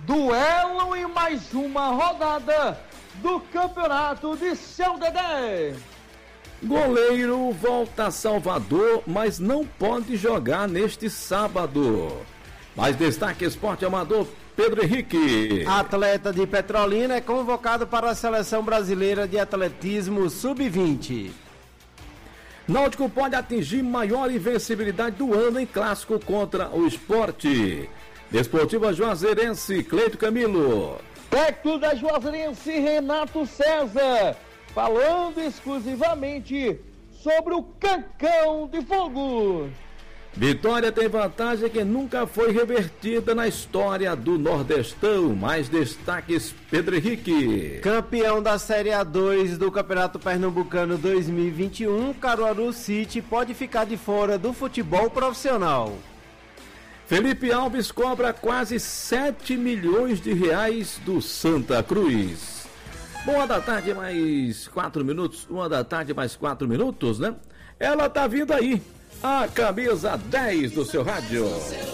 Duelo em mais uma rodada do Campeonato de Seu Dedé. Goleiro volta a Salvador, mas não pode jogar neste sábado. Mais destaque: esporte amador, Pedro Henrique. Atleta de Petrolina é convocado para a Seleção Brasileira de Atletismo Sub-20. Náutico pode atingir maior invencibilidade do ano em clássico contra o Sport. Desportiva Juazeirense, Cleito Camilo. Técnico da Juazeirense, Renato César, falando exclusivamente sobre o Cancão de Fogo. Vitória tem vantagem que nunca foi revertida na história do Nordestão. Mais destaques, Pedro Henrique. Campeão da Série A2 do Campeonato Pernambucano 2021, Caruaru City pode ficar de fora do futebol profissional. Felipe Alves cobra quase 7 milhões de reais do Santa Cruz. Boa da tarde, mais 4 minutos. 1 mais 4 minutos, né? Ela tá vindo aí. A camisa 10 do seu rádio.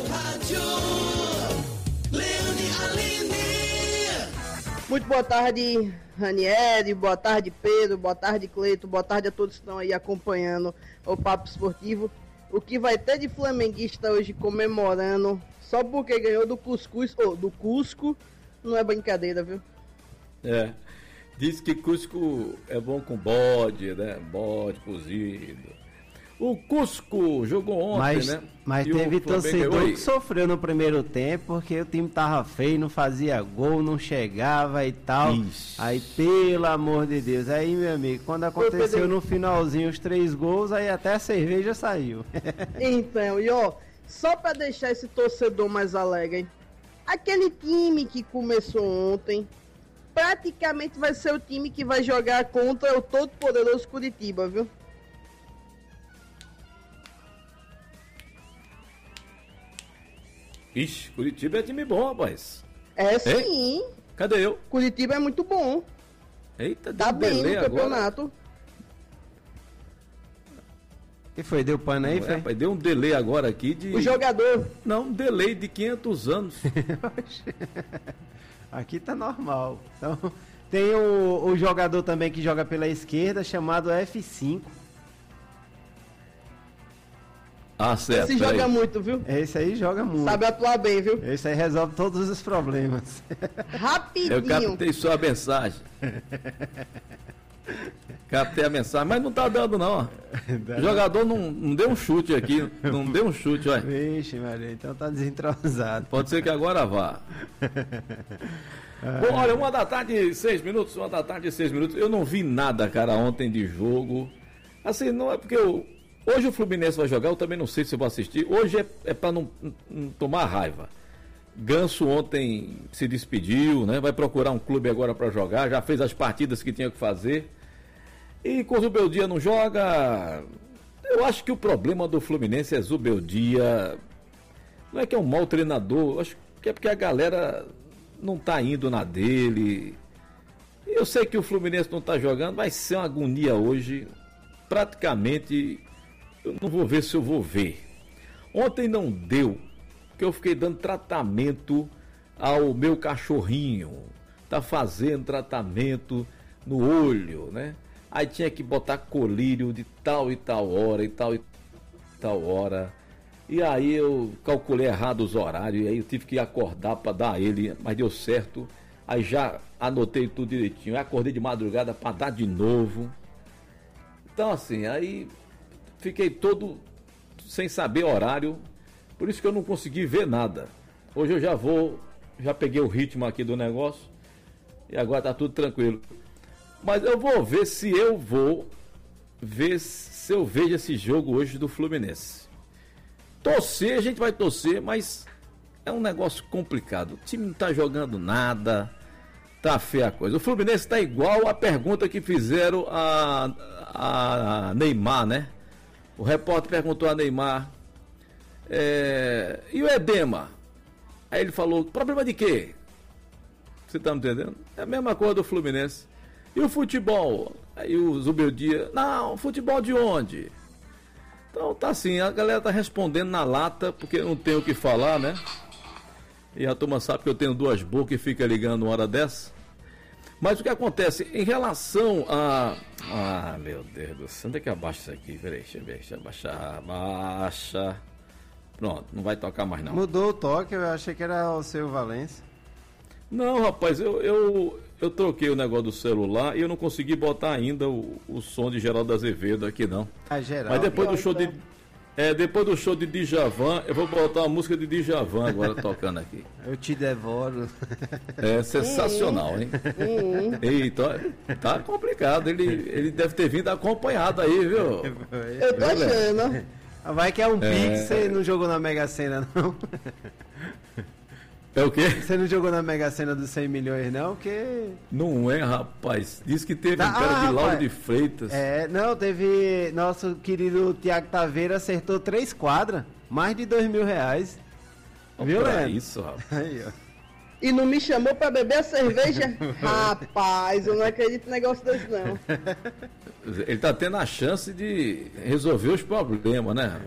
Muito boa tarde, Ranieri, boa tarde, Pedro, boa tarde, Cleito, boa tarde a todos que estão aí acompanhando o Papo Esportivo. O que vai ter de flamenguista hoje comemorando só porque ganhou do Cusco, não é brincadeira, viu? É, diz que Cusco é bom com bode, né? Bode cozido. O Cusco jogou ontem, né? Mas teve torcedor que sofreu no primeiro tempo, porque o time tava feio, não fazia gol, não chegava e tal. Ixi. Aí, pelo amor de Deus, aí, meu amigo, quando aconteceu no finalzinho os 3 gols, aí até a cerveja saiu. Então, e ó, só pra deixar esse torcedor mais alegre, aquele time que começou ontem, praticamente vai ser o time que vai jogar contra o todo-poderoso Curitiba, viu? Ixi, Curitiba é time bom, rapaz. É sim. Ei, cadê eu? Curitiba é muito bom. Eita, tá bem no campeonato. Agora. Que foi? Deu pano aí, foi? Rapaz, deu um delay agora aqui de... O jogador. Não, um delay de 500 anos. Aqui tá normal. Então, tem o jogador também que joga pela esquerda, chamado F5. Ah, certo. Esse joga muito, viu? Esse aí joga muito. Sabe atuar bem, viu? Esse aí resolve todos os problemas. Rapidinho. Eu captei só a mensagem. Captei a mensagem, mas não tá dando não. O jogador não deu um chute aqui. Não deu um chute, olha. Vixe, Maria, então tá desentrosado. Pode ser que agora vá. Bom, olha, 1h06, 1h06. Eu não vi nada, cara, ontem de jogo. Assim, não é porque hoje o Fluminense vai jogar, eu também não sei se eu vou assistir. Hoje é para não tomar raiva. Ganso ontem se despediu, né? Vai procurar um clube agora para jogar, já fez as partidas que tinha que fazer. E com o Zubeldia não joga. Eu acho que o problema do Fluminense é Zubeldia. Não é que é um mau treinador, acho que é porque a galera não tá indo na dele. Eu sei que o Fluminense não tá jogando, vai ser uma agonia hoje. Praticamente... eu não vou ver se eu vou ver. Ontem não deu, porque eu fiquei dando tratamento ao meu cachorrinho. Tá fazendo tratamento no olho, né? Aí tinha que botar colírio de tal e tal hora e tal hora. E aí eu calculei errado os horários, e aí eu tive que acordar para dar ele, mas deu certo. Aí já anotei tudo direitinho. Aí acordei de madrugada para dar de novo. Então assim, aí... fiquei todo sem saber horário, por isso que eu não consegui ver nada. Hoje eu já peguei o ritmo aqui do negócio e agora tá tudo tranquilo. Mas eu vou ver se eu vejo esse jogo hoje do Fluminense. Torcer, a gente vai torcer, mas é um negócio complicado. O time não tá jogando nada, tá feia a coisa. O Fluminense tá igual a pergunta que fizeram a Neymar, né? O repórter perguntou a Neymar, e o edema? Aí ele falou, problema de quê? Você tá me entendendo? É a mesma coisa do Fluminense. E o futebol? Aí o Zubeldia, não, futebol de onde? Então tá assim, a galera tá respondendo na lata, porque não tem o que falar, né? E a turma sabe que eu tenho duas bocas e fica ligando uma hora dessa. Mas o que acontece em relação a... Ah, meu Deus do céu, onde é que abaixa isso aqui? Peraí, deixa eu abaixar. Abaixa. Pronto, não vai tocar mais não. Mudou o toque, eu achei que era o seu Valência. Não, rapaz, eu troquei o negócio do celular e eu não consegui botar ainda o som de Geraldo Azevedo aqui não. Ah, Geraldo. Mas depois do show de... depois do show de Djavan, eu vou botar uma música de Djavan agora tocando aqui. Eu te devoro. É sensacional, hein? Eita, tá complicado. Ele deve ter vindo acompanhado aí, viu? Eu tô achando. Vai que é um Pix, você não jogou na Mega Sena, não? É o quê? Você não jogou na Mega Sena dos 100 milhões, não? Que... Não é, rapaz. Diz que teve um cara de Lauro de Freitas. Não, teve... Nosso querido Tiago Taveira acertou 3 quadras. Mais de R$2.000. Viu, Leandro? Isso, rapaz. Aí, ó. E não me chamou pra beber a cerveja? Rapaz, eu não acredito em negócio desse, não. Ele tá tendo a chance de resolver os problemas, né?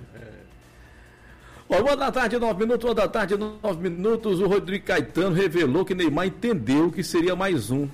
Ó, 1h, 9 minutos, 1h, 9 minutos, o Rodrigo Caetano revelou que Neymar entendeu que seria mais um.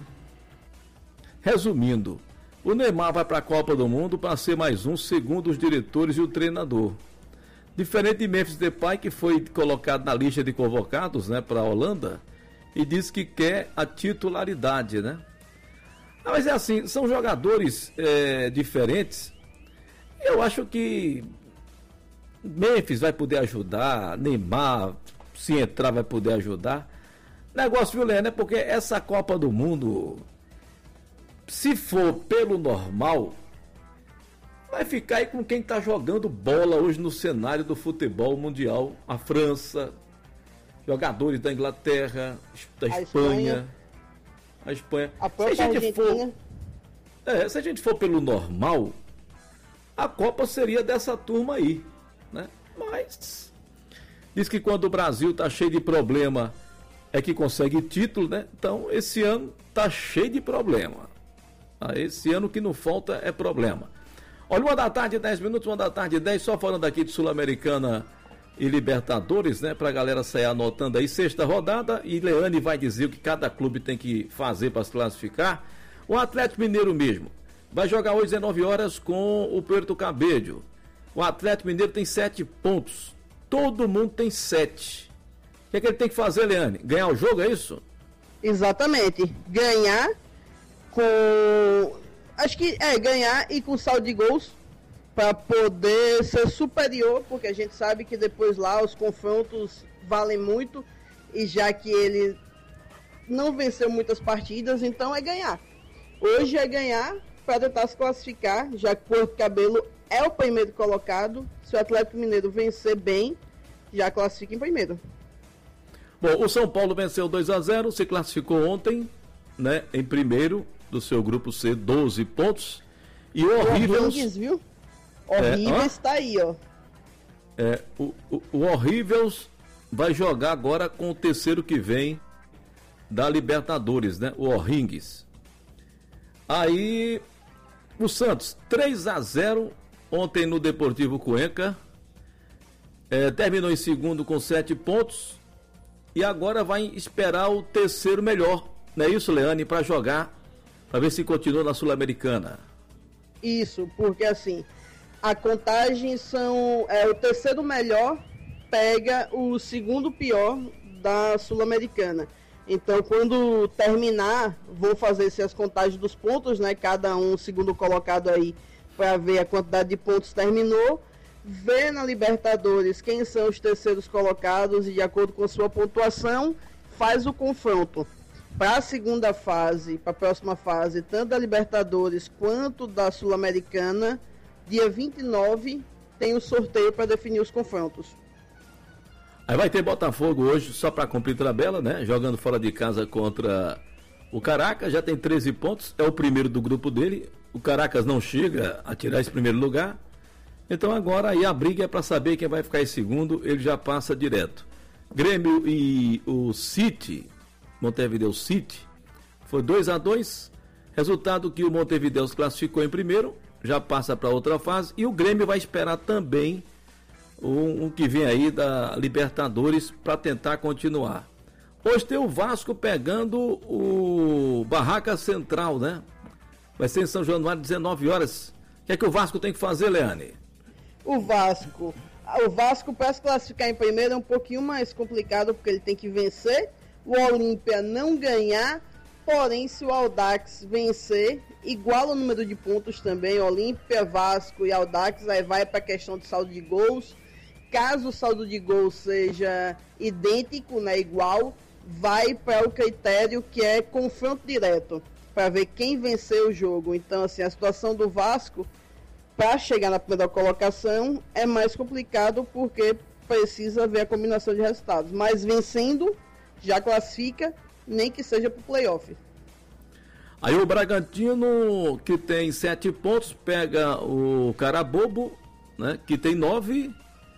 Resumindo, o Neymar vai para a Copa do Mundo para ser mais um, segundo os diretores e o treinador. Diferente de Memphis Depay, que foi colocado na lista de convocados, né, para a Holanda, e disse que quer a titularidade, né? Mas é assim, são jogadores diferentes. Eu acho que Memphis vai poder ajudar, Neymar, se entrar, vai poder ajudar. Negócio, viu, Leandro, é porque essa Copa do Mundo, se for pelo normal, vai ficar aí com quem está jogando bola hoje no cenário do futebol mundial. A França, jogadores da Inglaterra, da Espanha. A Espanha. A própria Argentina. Se a gente for pelo normal, a Copa seria dessa turma aí, né? Mas diz que quando o Brasil tá cheio de problema é que consegue título, né? Então esse ano tá cheio de problema. Esse ano que não falta é problema. Olha, 1h, 10 minutos, 1h, 10, só falando aqui de Sul-Americana e Libertadores, né? Pra galera sair anotando aí, 6ª rodada, e Leane vai dizer o que cada clube tem que fazer para se classificar. O Atlético Mineiro mesmo vai jogar hoje 19 horas com o Puerto Cabello. O Atlético Mineiro tem 7 pontos. Todo mundo tem 7. O que é que ele tem que fazer, Leane? Ganhar o jogo, é isso? Exatamente. Ganhar com... Acho que ganhar e com saldo de gols para poder ser superior, porque a gente sabe que depois lá os confrontos valem muito, e já que ele não venceu muitas partidas, então é ganhar. Hoje é ganhar para tentar se classificar, já que o Puerto Cabello é o primeiro colocado. Se o Atlético Mineiro vencer bem, já classifica em primeiro. Bom, o São Paulo venceu 2-0, se classificou ontem, né, em primeiro do seu grupo C, 12 pontos. E o Horríveis, viu? Horríveis está aí, ó. O Horríveis vai jogar agora com o terceiro que vem da Libertadores, né? O Orringues. Aí, o Santos, 3-0 ontem no Deportivo Cuenca. Terminou em segundo com 7 pontos. E agora vai esperar o terceiro melhor, não é isso, Leane, para jogar, para ver se continua na Sul-Americana. Isso, porque assim, a contagem são... o terceiro melhor pega o segundo pior da Sul-Americana. Então, quando terminar, vou fazer as contagens dos pontos, né? Cada um segundo colocado aí, para ver a quantidade de pontos terminou. Ver na Libertadores quem são os terceiros colocados e, de acordo com sua pontuação, faz o confronto. Para a segunda fase, para a próxima fase, tanto da Libertadores quanto da Sul-Americana, dia 29 tem o sorteio para definir os confrontos. Aí vai ter Botafogo hoje, só para cumprir tabela, né? Jogando fora de casa contra o Caracas, já tem 13 pontos, é o primeiro do grupo dele. O Caracas não chega a tirar esse primeiro lugar. Então agora aí a briga é para saber quem vai ficar em segundo, ele já passa direto. Grêmio e o City, Montevideo City, foi 2-2, resultado que o Montevideo se classificou em primeiro, já passa para outra fase, e o Grêmio vai esperar também um que vem aí da Libertadores para tentar continuar. Hoje tem o Vasco pegando o Barraca Central, né? Vai ser em São Januário, 19 horas. O que é que o Vasco tem que fazer, Leane? O Vasco para se classificar em primeiro é um pouquinho mais complicado, porque ele tem que vencer, o Olímpia não ganhar, porém se o Audax vencer, iguala o número de pontos também, Olímpia, Vasco e Audax, aí vai para a questão de saldo de gols. Caso o saldo de gols seja idêntico, né, igual, vai para o critério que é confronto direto, para ver quem venceu o jogo. Então, assim, a situação do Vasco para chegar na primeira colocação é mais complicado porque precisa ver a combinação de resultados. Mas vencendo, já classifica, nem que seja para o playoff. Aí o Bragantino, que tem 7 pontos, pega o Carabobo, né, que tem 9.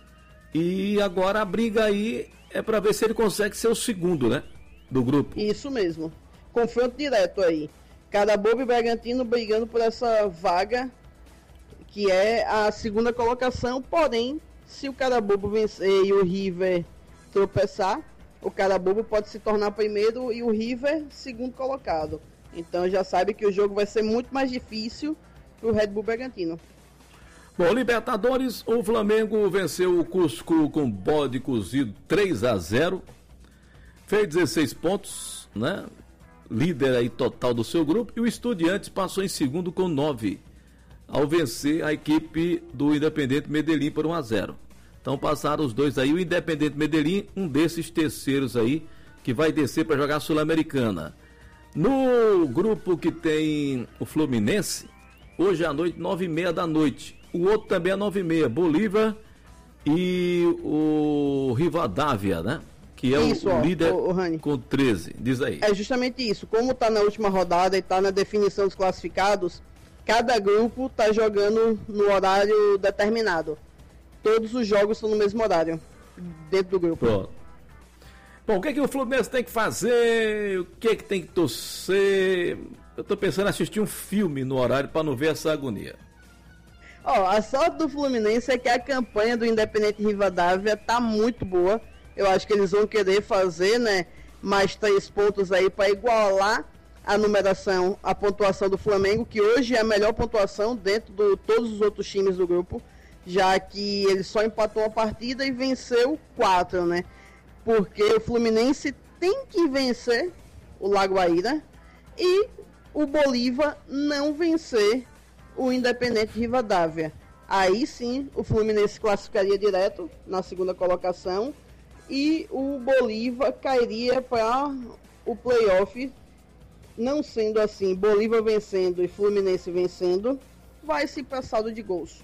E agora a briga aí é para ver se ele consegue ser o segundo, né, do grupo. Isso mesmo. Confronto direto aí. Carabobo e Bragantino brigando por essa vaga que é a segunda colocação, porém, se o Carabobo vencer e o River tropeçar, o Carabobo pode se tornar primeiro e o River segundo colocado. Então já sabe que o jogo vai ser muito mais difícil para o Red Bull Bragantino. Bom, Libertadores, o Flamengo venceu o Cusco com bode cozido 3-0, fez 16 pontos, né? Líder aí total do seu grupo, e o Estudiantes passou em segundo com 9. Ao vencer a equipe do Independente Medellín por 1-0. Então passaram os dois aí, o Independente Medellín, um desses terceiros aí, que vai descer para jogar a Sul-Americana. No grupo que tem o Fluminense, hoje à noite, 9h30 da noite. O outro também é 9h30, Bolívar e o Rivadavia, né? Que é isso, o líder Rani, com 13, diz aí. É justamente isso, como está na última rodada e está na definição dos classificados, cada grupo está jogando no horário determinado. Todos os jogos estão no mesmo horário, dentro do grupo. Pronto. Bom, o que é que o Fluminense tem que fazer? O que é que tem que torcer? Eu estou pensando em assistir um filme no horário para não ver essa agonia. A sorte do Fluminense é que a campanha do Independente Rivadavia tá muito boa. Eu acho que eles vão querer fazer, né, mais 3 pontos aí para igualar a numeração, a pontuação do Flamengo, que hoje é a melhor pontuação dentro de todos os outros times do grupo, já que ele só empatou uma partida e venceu 4, né? Porque o Fluminense tem que vencer o Lagoaíra e o Bolívar não vencer o Independente Rivadavia. Aí sim o Fluminense classificaria direto na segunda colocação e o Bolívar cairia para o playoff. Não sendo assim, Bolívar vencendo e Fluminense vencendo, vai-se para saldo de gols.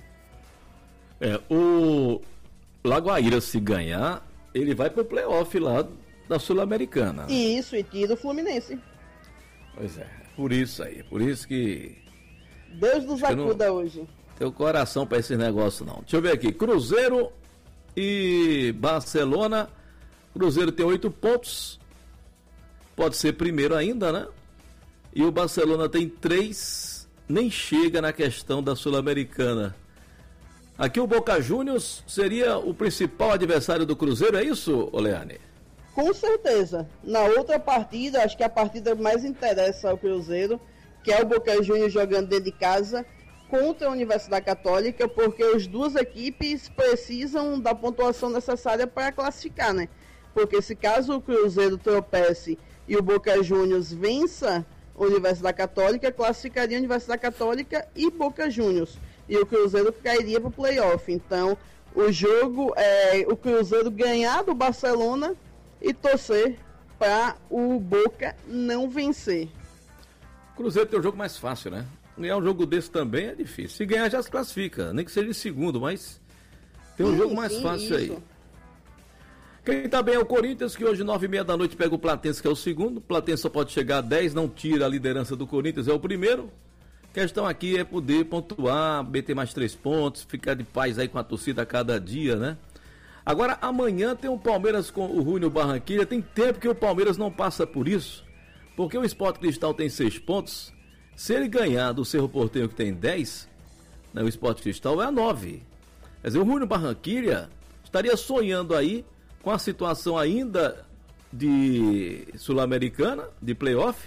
O Lagoaíra, se ganhar, ele vai para o playoff lá da Sul-Americana. Isso, e tira o Fluminense. Pois é, por isso que... Deus nos acuda hoje. Teu coração para esse negócio não. Deixa eu ver aqui, Cruzeiro e Barcelona. Cruzeiro tem 8 pontos. Pode ser primeiro ainda, né? E o Barcelona tem 3, nem chega na questão da Sul-Americana. Aqui o Boca Juniors seria o principal adversário do Cruzeiro, é isso, Oleane? Com certeza. Na outra partida, acho que a partida mais interessa ao Cruzeiro, que é o Boca Juniors jogando dentro de casa contra a Universidade Católica, porque as duas equipes precisam da pontuação necessária para classificar, né? Porque se caso o Cruzeiro tropece e o Boca Juniors vença a Universidade Católica, classificaria a Universidade Católica e Boca Juniors. E o Cruzeiro cairia para o playoff. Então, o jogo é o Cruzeiro ganhar do Barcelona e torcer para o Boca não vencer. O Cruzeiro tem um jogo mais fácil, né? Ganhar um jogo desse também é difícil. Se ganhar, já se classifica. Nem que seja em segundo, mas tem um jogo mais fácil aí. Quem tá bem é o Corinthians, que hoje 9h30 da noite pega o Platense, que é o segundo. O Platense só pode chegar a 10, não tira a liderança do Corinthians, é o primeiro. A questão aqui é poder pontuar, meter mais 3 pontos, ficar de paz aí com a torcida a cada dia, né? Agora, amanhã tem o Palmeiras com o Júnior Barranquilla. Tem tempo que o Palmeiras não passa por isso, porque o Sport Cristal tem 6 pontos. Se ele ganhar do Cerro Porteño, que tem 10, né, o Sport Cristal é a 9. Quer dizer, o Júnior Barranquilla estaria sonhando aí com a situação ainda de Sul-Americana, de playoff.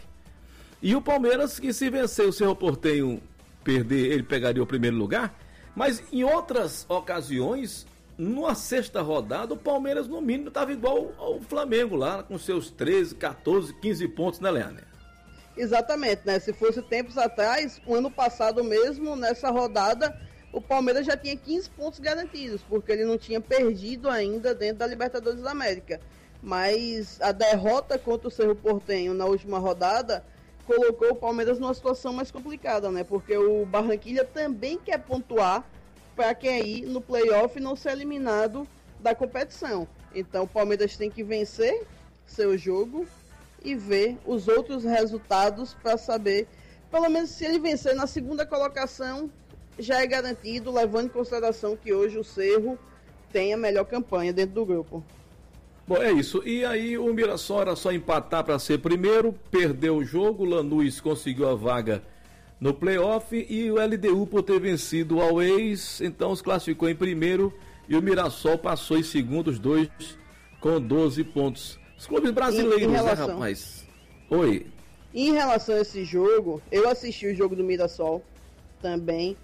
E o Palmeiras, que se vencer o Cerro Porteño, perder, ele pegaria o primeiro lugar. Mas em outras ocasiões, numa sexta rodada, o Palmeiras, no mínimo, estava igual ao Flamengo lá, com seus 13, 14, 15 pontos, né, Leandro? Exatamente, né? Se fosse tempos atrás, o ano passado mesmo, nessa rodada, o Palmeiras já tinha 15 pontos garantidos, porque ele não tinha perdido ainda dentro da Libertadores da América. Mas a derrota contra o Cerro Porteño na última rodada colocou o Palmeiras numa situação mais complicada, né? Porque o Barranquilla também quer pontuar para quem ir no playoff e não ser eliminado da competição. Então o Palmeiras tem que vencer seu jogo e ver os outros resultados para saber, pelo menos se ele vencer na segunda colocação, já é garantido, levando em consideração que hoje o Cerro tem a melhor campanha dentro do grupo. Bom, é isso. E aí o Mirassol era só empatar para ser primeiro, perdeu o jogo, o Lanús conseguiu a vaga no playoff e o LDU, por ter vencido o Always, então se classificou em primeiro e o Mirassol passou em segundo, os dois com 12 pontos. Os clubes brasileiros, né, rapaz? Oi. Em relação a esse jogo, eu assisti o jogo do Mirassol também.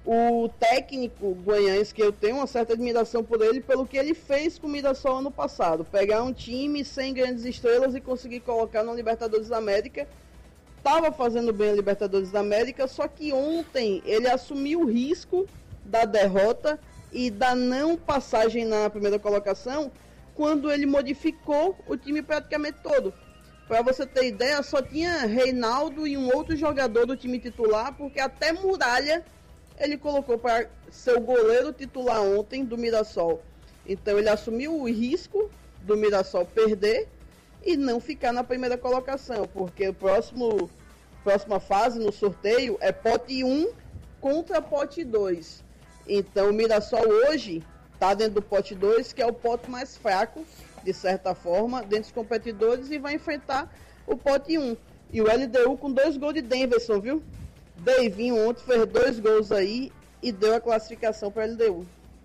O técnico goianense, que eu tenho uma certa admiração por ele, pelo que ele fez com o Mirassol ano passado. Pegar um time sem grandes estrelas e conseguir colocar na Libertadores da América. Estava fazendo bem a Libertadores da América, só que ontem ele assumiu o risco da derrota e da não passagem na primeira colocação, quando ele modificou o time praticamente todo. Para você ter ideia, só tinha Reinaldo e um outro jogador do time titular, porque até Muralha ele colocou para ser o goleiro titular ontem do Mirassol. Então ele assumiu o risco do Mirassol perder e não ficar na primeira colocação, porque a próxima fase no sorteio é pote 1 contra pote 2. Então o Mirassol hoje está dentro do pote 2, que é o pote mais fraco, de certa forma, dentre os competidores, e vai enfrentar o pote 1. E o LDU com 2 gols de Denverson, viu? Deivinho ontem fez 2 gols aí e deu a classificação para a LDU.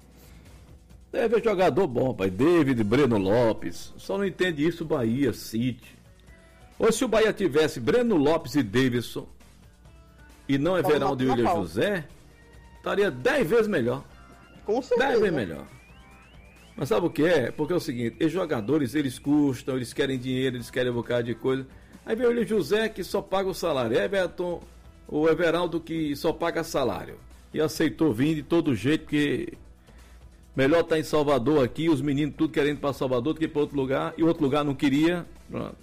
Deve é jogador bom, pai. David, Breno Lopes. Só não entende isso o Bahia, City. Ou se o Bahia tivesse Breno Lopes e Davidson e não Everaldo e William José, estaria 10 vezes melhor. Com certeza. 10 vezes melhor. Mas sabe o que é? Porque é o seguinte, os jogadores, eles custam, eles querem dinheiro, eles querem um bocado de coisa. Aí vem o William José que só paga o salário. Everton, o Everaldo que só paga salário. E aceitou vir de todo jeito, porque melhor estar em Salvador aqui, os meninos tudo querendo ir para Salvador do que para outro lugar, e outro lugar não queria. Pronto.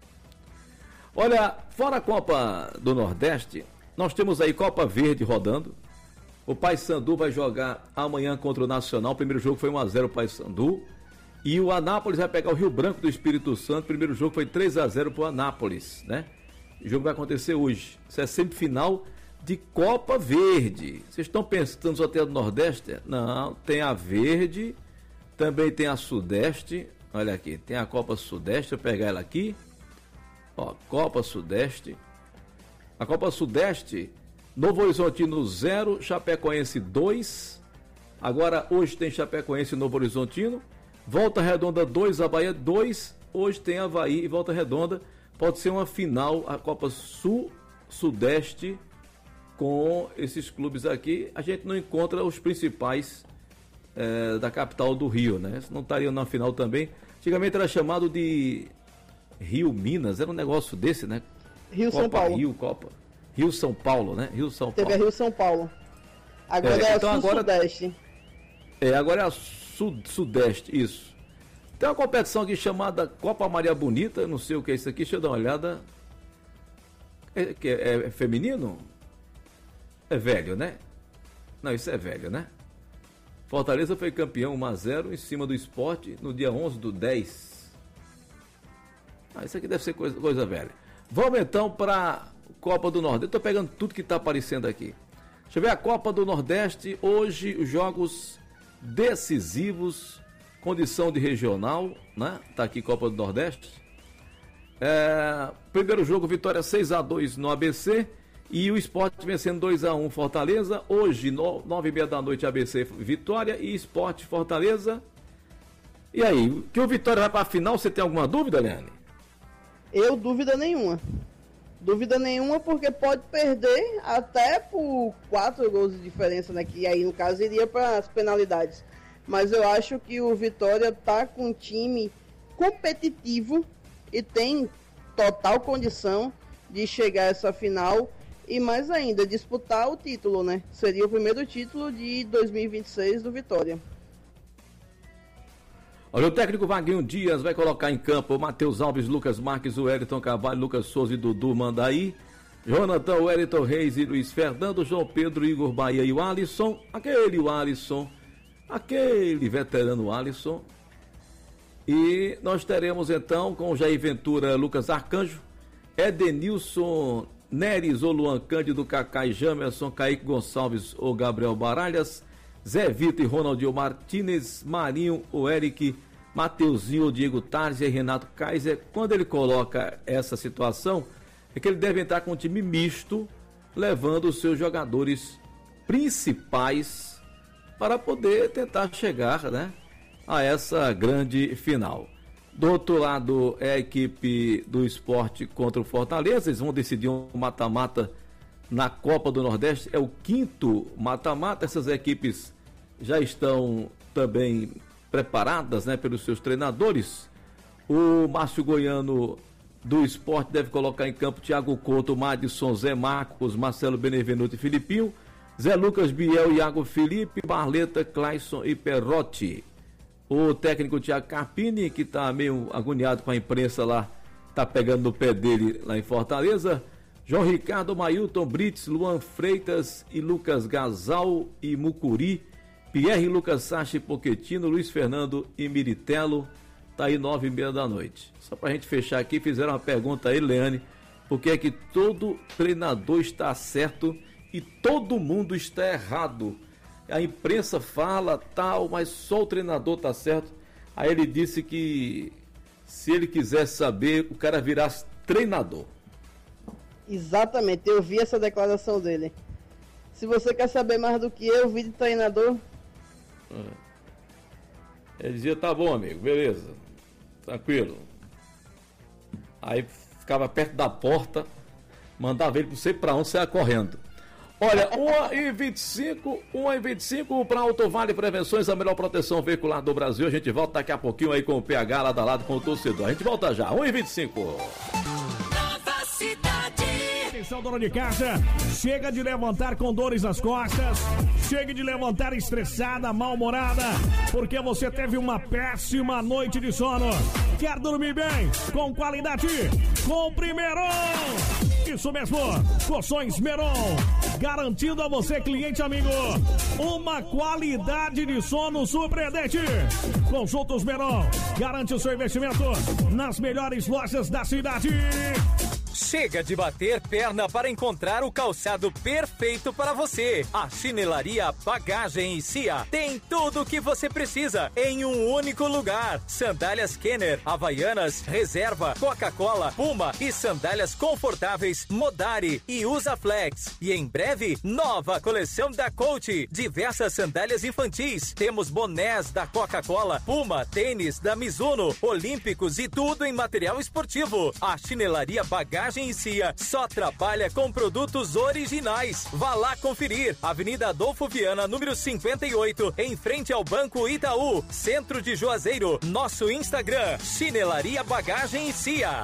Olha, fora a Copa do Nordeste, nós temos aí Copa Verde rodando. O Paysandu vai jogar amanhã contra o Nacional. O primeiro jogo foi 1-0 o Paysandu. E o Anápolis vai pegar o Rio Branco do Espírito Santo. O primeiro jogo foi 3-0 para o Anápolis, né? O jogo vai acontecer hoje. Isso é semifinal de Copa Verde. Vocês estão pensando só tem a do Nordeste? Não, tem a Verde, também tem a Sudeste. Olha aqui, tem a Copa Sudeste. Vou pegar ela aqui. Ó, Copa Sudeste. A Copa Sudeste, Novo Horizontino 0, Chapecoense 2. Agora, hoje tem Chapecoense e Novo Horizontino. Volta Redonda 2, a Bahia 2. Hoje tem Avaí e Volta Redonda. Pode ser uma final, a Copa Sul-Sudeste, com esses clubes aqui. A gente não encontra os principais da capital do Rio, né? Não estariam na final também. Antigamente era chamado de Rio Minas, era um negócio desse, né? Rio São Paulo. Rio São Paulo, né? Rio São Paulo. Teve a Rio São Paulo. Agora é a Sul-Sudeste. Agora é a Sudeste, isso. Tem uma competição aqui chamada Copa Maria Bonita, não sei o que é isso aqui, deixa eu dar uma olhada. É feminino? É velho, né? Não, isso é velho, né? Fortaleza foi campeão 1-0 em cima do Sport no dia 11/10. Isso aqui deve ser coisa velha. Vamos então para Copa do Nordeste. Estou pegando tudo que está aparecendo aqui. Deixa eu ver a Copa do Nordeste. Hoje, os jogos decisivos, condição de regional, né? Tá aqui Copa do Nordeste. Primeiro jogo, vitória 6-2 no ABC. E o Sport vencendo 2-1 Fortaleza. Hoje, 9h30 da noite, ABC Vitória e Sport Fortaleza. E aí, que o Vitória vai para a final, você tem alguma dúvida, Leane? Eu, dúvida nenhuma. Dúvida nenhuma, porque pode perder até por 4 gols de diferença, né? Que aí, no caso, iria para as penalidades. Mas eu acho que o Vitória tá com um time competitivo e tem total condição de chegar a essa final e mais ainda, disputar o título, né? Seria o primeiro título de 2026 do Vitória. Olha, o técnico Vaguinho Dias vai colocar em campo o Matheus Alves, Lucas Marques, o Wellington Carvalho, Lucas Souza e Dudu Mandaí, Jonathan, Wellington Reis e Luiz Fernando, João Pedro, Igor Bahia e o Alisson, aquele veterano Alisson. E nós teremos então com o Jair Ventura, Lucas Arcanjo, Edenilson, Neres ou Luan Cândido, Cacai Jamerson, Kaique Gonçalves ou Gabriel Baralhas, Zé Vitor e Ronaldinho Martínez, Marinho, o Eric, Mateuzinho, Diego Tarzi e Renato Kaiser. Quando ele coloca essa situação, é que ele deve entrar com um time misto, levando os seus jogadores principais para poder tentar chegar, né, a essa grande final. Do outro lado é a equipe do Sport contra o Fortaleza. Eles vão decidir um mata-mata na Copa do Nordeste. É o 5º mata-mata. Essas equipes já estão também preparadas, né, pelos seus treinadores. O Márcio Goiano do Sport deve colocar em campo Thiago Couto, Madison, Zé Marcos, Marcelo Benevenuto e Filipinho, Zé Lucas, Biel, Iago Felipe, Barleta, Clayson e Perotti. O técnico Thiago Carpini, que está meio agoniado com a imprensa lá, está pegando no pé dele lá em Fortaleza. João Ricardo, Mailton, Brits, Luan Freitas e Lucas Gasal e Mucuri. Pierre, Lucas Sachi, Pochettino, Luiz Fernando e Miritello. Está aí 9h30 da noite. Só para a gente fechar aqui, fizeram uma pergunta aí, Leane, por que é que todo treinador está certo e todo mundo está errado? A imprensa fala tal, mas só o treinador tá certo. Aí ele disse que se ele quisesse saber, o cara virasse treinador. Exatamente, eu vi essa declaração dele. Se você quer saber mais do que eu, vi de treinador. Ele dizia, tá bom, amigo, beleza, tranquilo. Aí ficava perto da porta, mandava ele não sei pra onde, saia correndo. Olha, 1h25 para Auto Vale Prevenções, a melhor proteção veicular do Brasil. A gente volta daqui a pouquinho aí com o PH lado a lado com o torcedor. A gente volta já, 1h25. Nova Cidade. Atenção, dona de casa, chega de levantar com dores nas costas, chega de levantar estressada, mal-humorada, porque você teve uma péssima noite de sono. Quer dormir bem, com qualidade? Compre Meron! Isso mesmo, Colchões Meron, garantindo a você, cliente amigo, uma qualidade de sono surpreendente. Conjuntos Meron, garante o seu investimento nas melhores lojas da cidade. Chega de bater perna para encontrar o calçado perfeito para você. A Chinelaria Bagagem e Cia tem tudo o que você precisa em um único lugar. Sandálias Kenner, Havaianas, Reserva, Coca-Cola, Puma e sandálias confortáveis Modari e Usaflex. E em breve, nova coleção da Coach. Diversas sandálias infantis. Temos bonés da Coca-Cola, Puma, tênis da Mizuno, Olímpicos e tudo em material esportivo. A Chinelaria Bagagem e Cia só trabalha com produtos originais. Vá lá conferir. Avenida Adolfo Viana, número 58, em frente ao Banco Itaú, centro de Juazeiro. Nosso Instagram, Chinelaria Bagagem e Cia.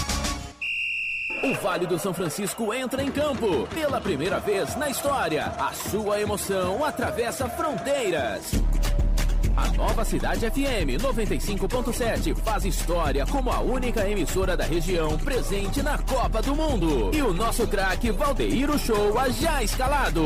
O Vale do São Francisco entra em campo. Pela primeira vez na história, a sua emoção atravessa fronteiras. A Nova Cidade FM 95.7 faz história como a única emissora da região presente na Copa do Mundo. E o nosso craque Valdeir Uchoa já escalado.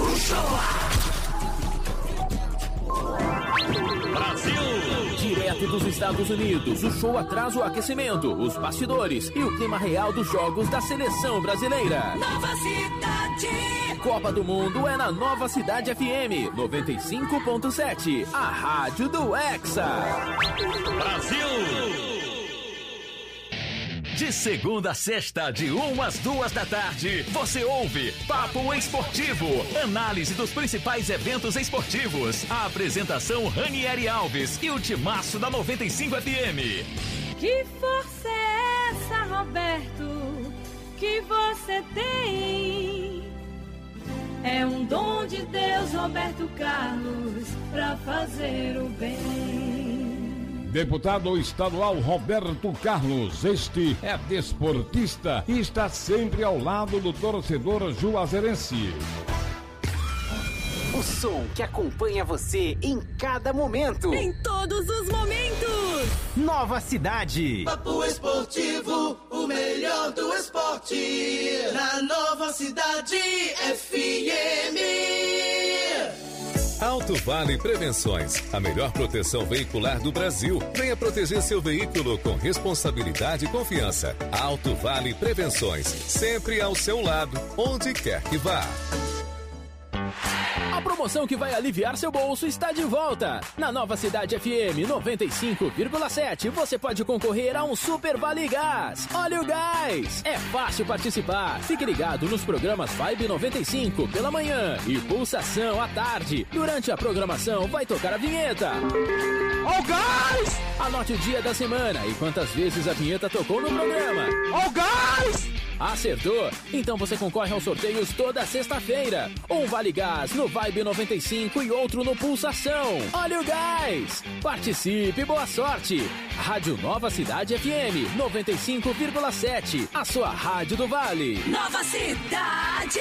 Brasil! Direto dos Estados Unidos, o show traz o aquecimento, os bastidores e o clima real dos jogos da seleção brasileira. Nova Cidade! Copa do Mundo é na Nova Cidade FM 95.7, a rádio do Hexa. Brasil! De segunda a sexta, de 1 às 2 da tarde, você ouve Papo Esportivo. Análise dos principais eventos esportivos. A apresentação Ranieri Alves e o timaço da 95 FM. Que força é essa, Roberto, que você tem? É um dom de Deus, Roberto Carlos, pra fazer o bem. Deputado estadual Roberto Carlos, este é desportista e está sempre ao lado do torcedor juazeirense. O som que acompanha você em cada momento. Em todos os momentos. Nova Cidade. Papo Esportivo, o melhor do esporte. Na Nova Cidade FM. Alto Vale Prevenções, a melhor proteção veicular do Brasil. Venha proteger seu veículo com responsabilidade e confiança. Alto Vale Prevenções, sempre ao seu lado, onde quer que vá. A promoção que vai aliviar seu bolso está de volta. Na Nova Cidade FM 95,7 você pode concorrer a um Super Vale Gás. Olha o gás! É fácil participar. Fique ligado nos programas Vibe 95 pela manhã e Pulsação à tarde. Durante a programação vai tocar a vinheta. Ó o gás! Anote o dia da semana e quantas vezes a vinheta tocou no programa. Ó o gás! Acertou? Então você concorre aos sorteios toda sexta-feira. Um Vale Gás no Vibe 95 e outro no Pulsação. Olha o gás! Participe, boa sorte! Rádio Nova Cidade FM 95,7. A sua rádio do Vale. Nova Cidade!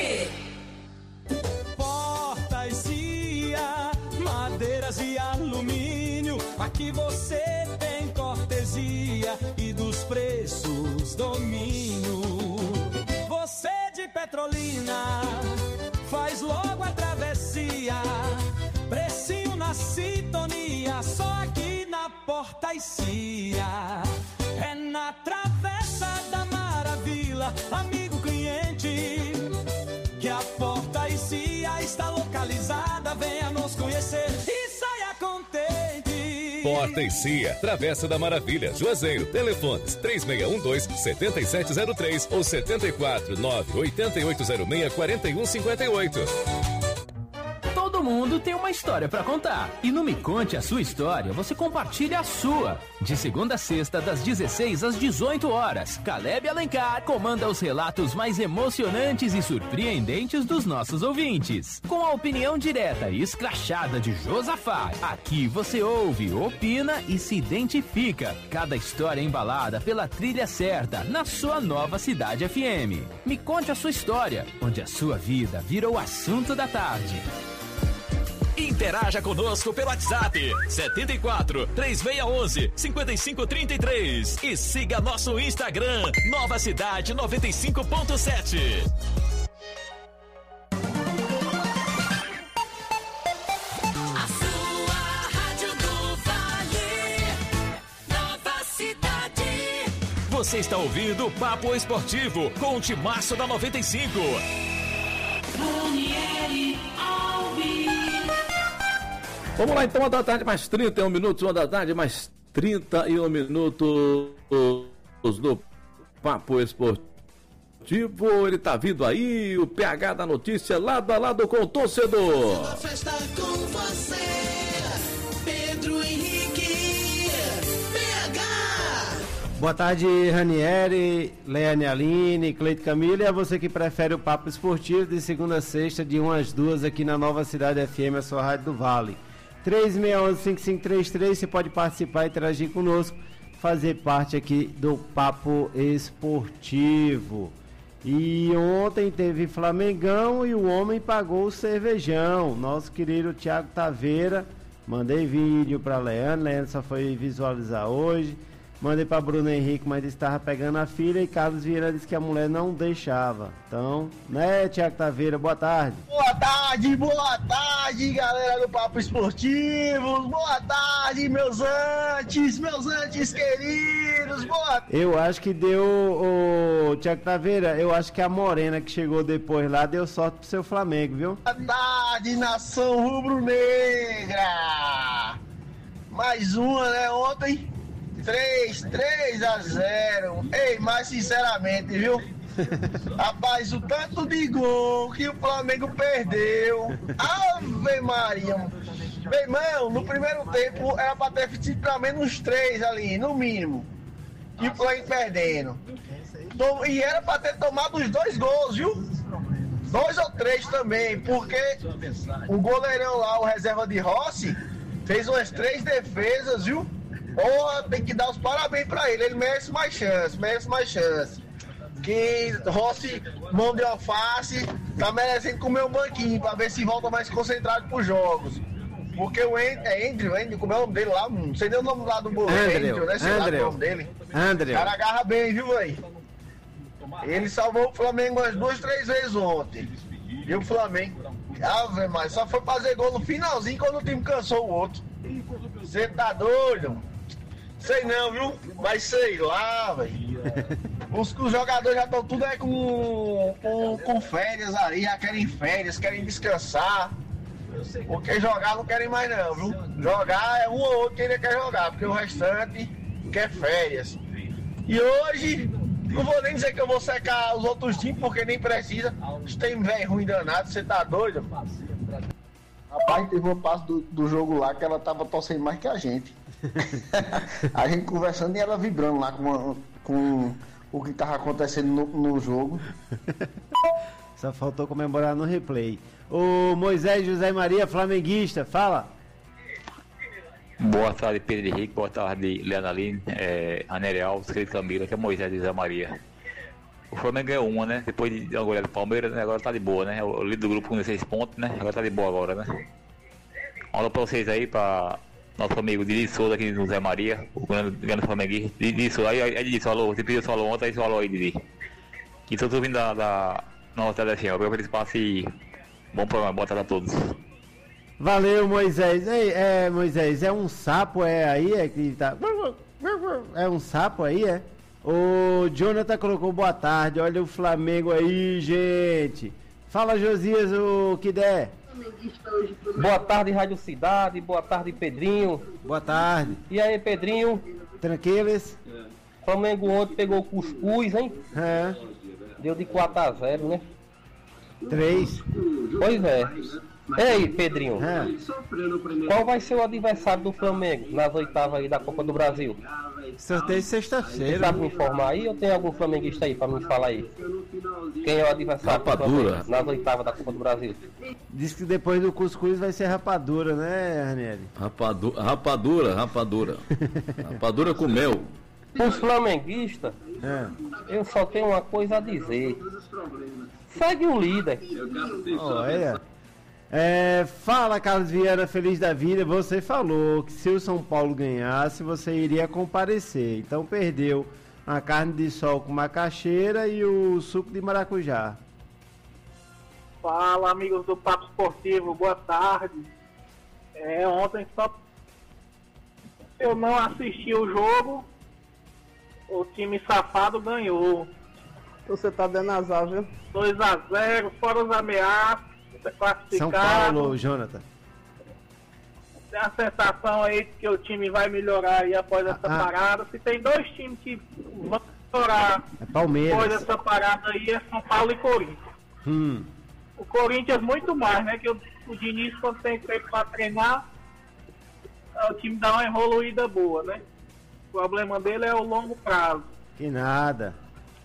Portas Cia, madeiras e alumínio. Aqui você tem cortesia e dos preços domínio. Você de Petrolina faz logo a travessia. Precinho na sintonia, só aqui na Porta Cia. É na Travessa da Maravilha, amigo cliente, que a Porta Cia está localizada. Venha nos conhecer e saia contente. Porta e Cia, Travessa da Maravilha, Juazeiro. Telefones 3612-7703 ou 749-8806-4158. Todo mundo tem uma história pra contar. E no Me Conte a Sua História, você compartilha a sua. De segunda a sexta, das 16 às 18 horas, Caleb Alencar comanda os relatos mais emocionantes e surpreendentes dos nossos ouvintes. Com a opinião direta e escrachada de Josafá, aqui você ouve, opina e se identifica. Cada história embalada pela trilha certa, na sua Nova Cidade FM. Me Conte a Sua História, onde a sua vida vira o assunto da tarde. Interaja conosco pelo WhatsApp 74 3611 5533 e siga nosso Instagram Nova Cidade 95.7. A sua rádio do Vale, Nova Cidade. Você está ouvindo o Papo Esportivo com o timaço da 95. Ranieri Alves. Vamos lá então, 1 da tarde mais 31 minutos, 1 da tarde mais 31 minutos no Papo Esportivo. Ele tá vindo aí, o PH da notícia lado a lado com o torcedor. Uma festa com você, Pedro Henrique, PH. Boa tarde, Ranieri, Leane Aline, Cleito Camila e a você que prefere o Papo Esportivo de segunda a sexta, de 1 às 2 aqui na Nova Cidade FM, a sua rádio do Vale. 3611-5533, você pode participar e interagir conosco, fazer parte aqui do Papo Esportivo. E ontem teve Flamengão e o homem pagou o cervejão. Nosso querido Thiago Taveira, mandei vídeo para Leandro só foi visualizar hoje. Mandei para Bruno Henrique, mas estava pegando a filha, e Carlos Vieira disse que a mulher não deixava. Então, né, Thiago Taveira, boa tarde. Boa tarde, galera do Papo Esportivo. Boa tarde, meus antes queridos. Boa tarde. Eu acho que deu, o Thiago Taveira, eu acho que a morena que chegou depois lá deu sorte pro seu Flamengo, viu? Boa tarde, nação rubro-negra. Mais uma, né, ontem 3-0. Ei, mas sinceramente, viu? Rapaz, o tanto de gol que o Flamengo perdeu. Ave Maria. Meu irmão, no primeiro tempo era pra ter feito pelo menos 3 ali, no mínimo. E o Flamengo perdendo. E era pra ter tomado os 2 gols, viu? 2 ou 3 também, porque o goleirão lá, o reserva de Rossi, fez umas 3 defesas, viu? Porra, tem que dar os parabéns pra ele. Ele merece mais chance. Que Rossi, mão de alface, tá merecendo comer um banquinho pra ver se volta mais concentrado pros jogos. Porque o Andrew, como é o nome dele lá? Não sei nem o nome lá do goleiro. Andrew, né? Sei lá o nome dele. O cara agarra bem, viu, velho? Ele salvou o Flamengo umas 2, 3 vezes ontem. E o Flamengo, ave, mas só foi fazer gol no finalzinho quando o time cansou o outro. Você tá doido? Sei não, viu? Mas sei lá, velho. Os jogadores já estão tudo aí com férias aí, já querem férias, querem descansar. Porque jogar não querem mais não, viu? Jogar é um ou outro que ele quer jogar, porque o restante quer férias. E hoje, não vou nem dizer que eu vou secar os outros times, porque nem precisa. Tem velho ruim danado, você tá doido? Rapaz, teve uma parte do jogo lá que ela tava torcendo mais que a gente. A gente conversando e ela vibrando lá com o que tava acontecendo no jogo. Só faltou comemorar no replay. O Moisés José Maria, flamenguista, fala. Boa tarde, Pedro Henrique. Boa tarde, Leonaline, Anélia Alves, querido Camila, que é Moisés José Maria. O Flamengo ganhou uma, né? Depois de dar uma goleada do Palmeiras, né? Agora tá de boa, né? O líder do grupo com 16 pontos, né? Agora tá de boa agora, né? Um alô pra vocês aí, pra nosso amigo Didi Souza aqui do Zé Maria, o grande flamenguista. Didi Souza, aí Didi, falou, você pediu sua alô ontem, aí você falou aí, Didi. Que estou ouvindo da Nova TDF, obrigado pelo espaço e bom programa, boa tarde a todos. Valeu, Moisés. Ei, Moisés, é um sapo, aí que tá... É um sapo aí, é? O Jonathan colocou boa tarde, olha o Flamengo aí, gente. Fala, Josias, o que der. Boa tarde, Rádio Cidade, boa tarde, Pedrinho. Boa tarde. E aí, Pedrinho? Tranquilos? Flamengo ontem pegou o cuscuz, hein? É. Deu de 4-0, né? 3. Pois é. Ei, Pedrinho, qual vai ser o adversário do Flamengo nas oitavas aí da Copa do Brasil? Sorteio sexta-feira. Você sabe me informar aí ou tem algum flamenguista aí pra me falar aí? Quem é o adversário do Flamengo nas oitavas da Copa do Brasil? Diz que depois do cuscuz vai ser rapadura, né, Arnelli? Rapadura. Rapadura com mel. Os flamenguistas, eu só tenho uma coisa a dizer. Segue o líder. Olha. Fala, Carlos Vieira, feliz da vida. Você falou que se o São Paulo ganhasse, você iria comparecer. Então perdeu a carne de sol com macaxeira e o suco de maracujá. Fala, amigos do Papo Esportivo, boa tarde. Ontem só eu não assisti o jogo, o time safado ganhou. Você tá dando azar, viu? 2-0, fora os ameaças. São Paulo, Jonathan. Tem a sensação aí de que o time vai melhorar aí após essa parada. Se tem 2 times que vão melhorar Palmeiras. após essa parada aí, é São Paulo e Corinthians. O Corinthians muito mais, né? Que o Diniz, quando tem tempo para treinar, o time dá uma evoluída boa, né? O problema dele é o longo prazo. Que nada.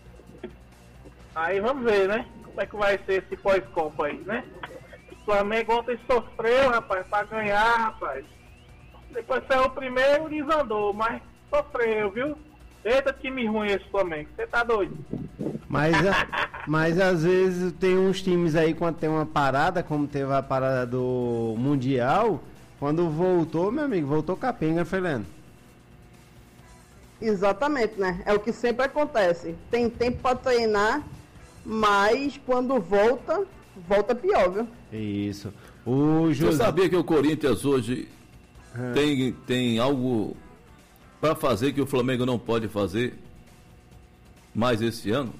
Aí vamos ver, né? Como é que vai ser esse pós-copa aí, né? O Flamengo ontem sofreu, rapaz, pra ganhar, rapaz. Depois saiu o primeiro e desandou, mas sofreu, viu? Eita, time ruim esse Flamengo, você tá doido? Mas às vezes tem uns times aí, quando tem uma parada, como teve a parada do Mundial, quando voltou, meu amigo, voltou capenga, Fernando. Exatamente, né? É o que sempre acontece. Tem tempo pra treinar, mas quando volta pior, viu? Isso. Você sabia que o Corinthians hoje tem algo para fazer que o Flamengo não pode fazer mais esse ano?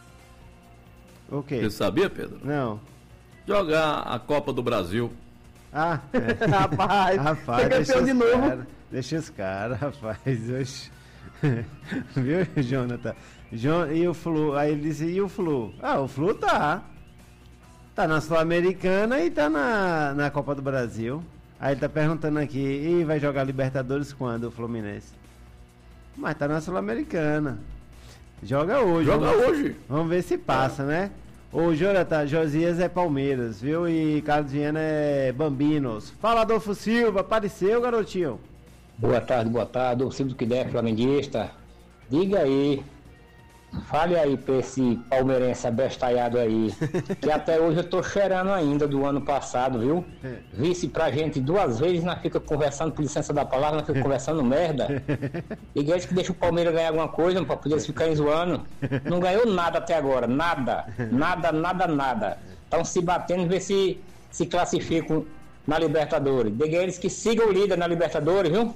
O quê? Você sabia, Pedro? Não. Jogar a Copa do Brasil. Ah, Rapaz, foi campeão de novo. Deixa os caras, rapaz. Hoje... Viu, Jonathan? E o Flu? Aí ele disse, e o Flu? Ah, o Flu tá na Sul-Americana e tá na Copa do Brasil. Aí ele tá perguntando aqui, e vai jogar Libertadores quando, o Fluminense? Mas tá na Sul-Americana. Joga hoje. Hoje. Vamos ver se passa, né? O Jonathan, Josias é Palmeiras, viu? E Carlos Viana é Bambinos. Fala, Adolfo Silva, apareceu, garotinho? Boa tarde, Adolfo Silva do que der, flamenguista. Diga aí, fale aí pra esse palmeirense abestalhado aí, que até hoje eu tô cheirando ainda do ano passado, viu? Vice pra gente 2 vezes, nós fica conversando, por licença da palavra, nós fica conversando merda. Diga eles que deixa o Palmeiras ganhar alguma coisa, pra poder eles ficarem zoando. Não ganhou nada até agora, nada. Estão se batendo, ver se classificam na Libertadores. Diga eles que sigam o líder na Libertadores, viu?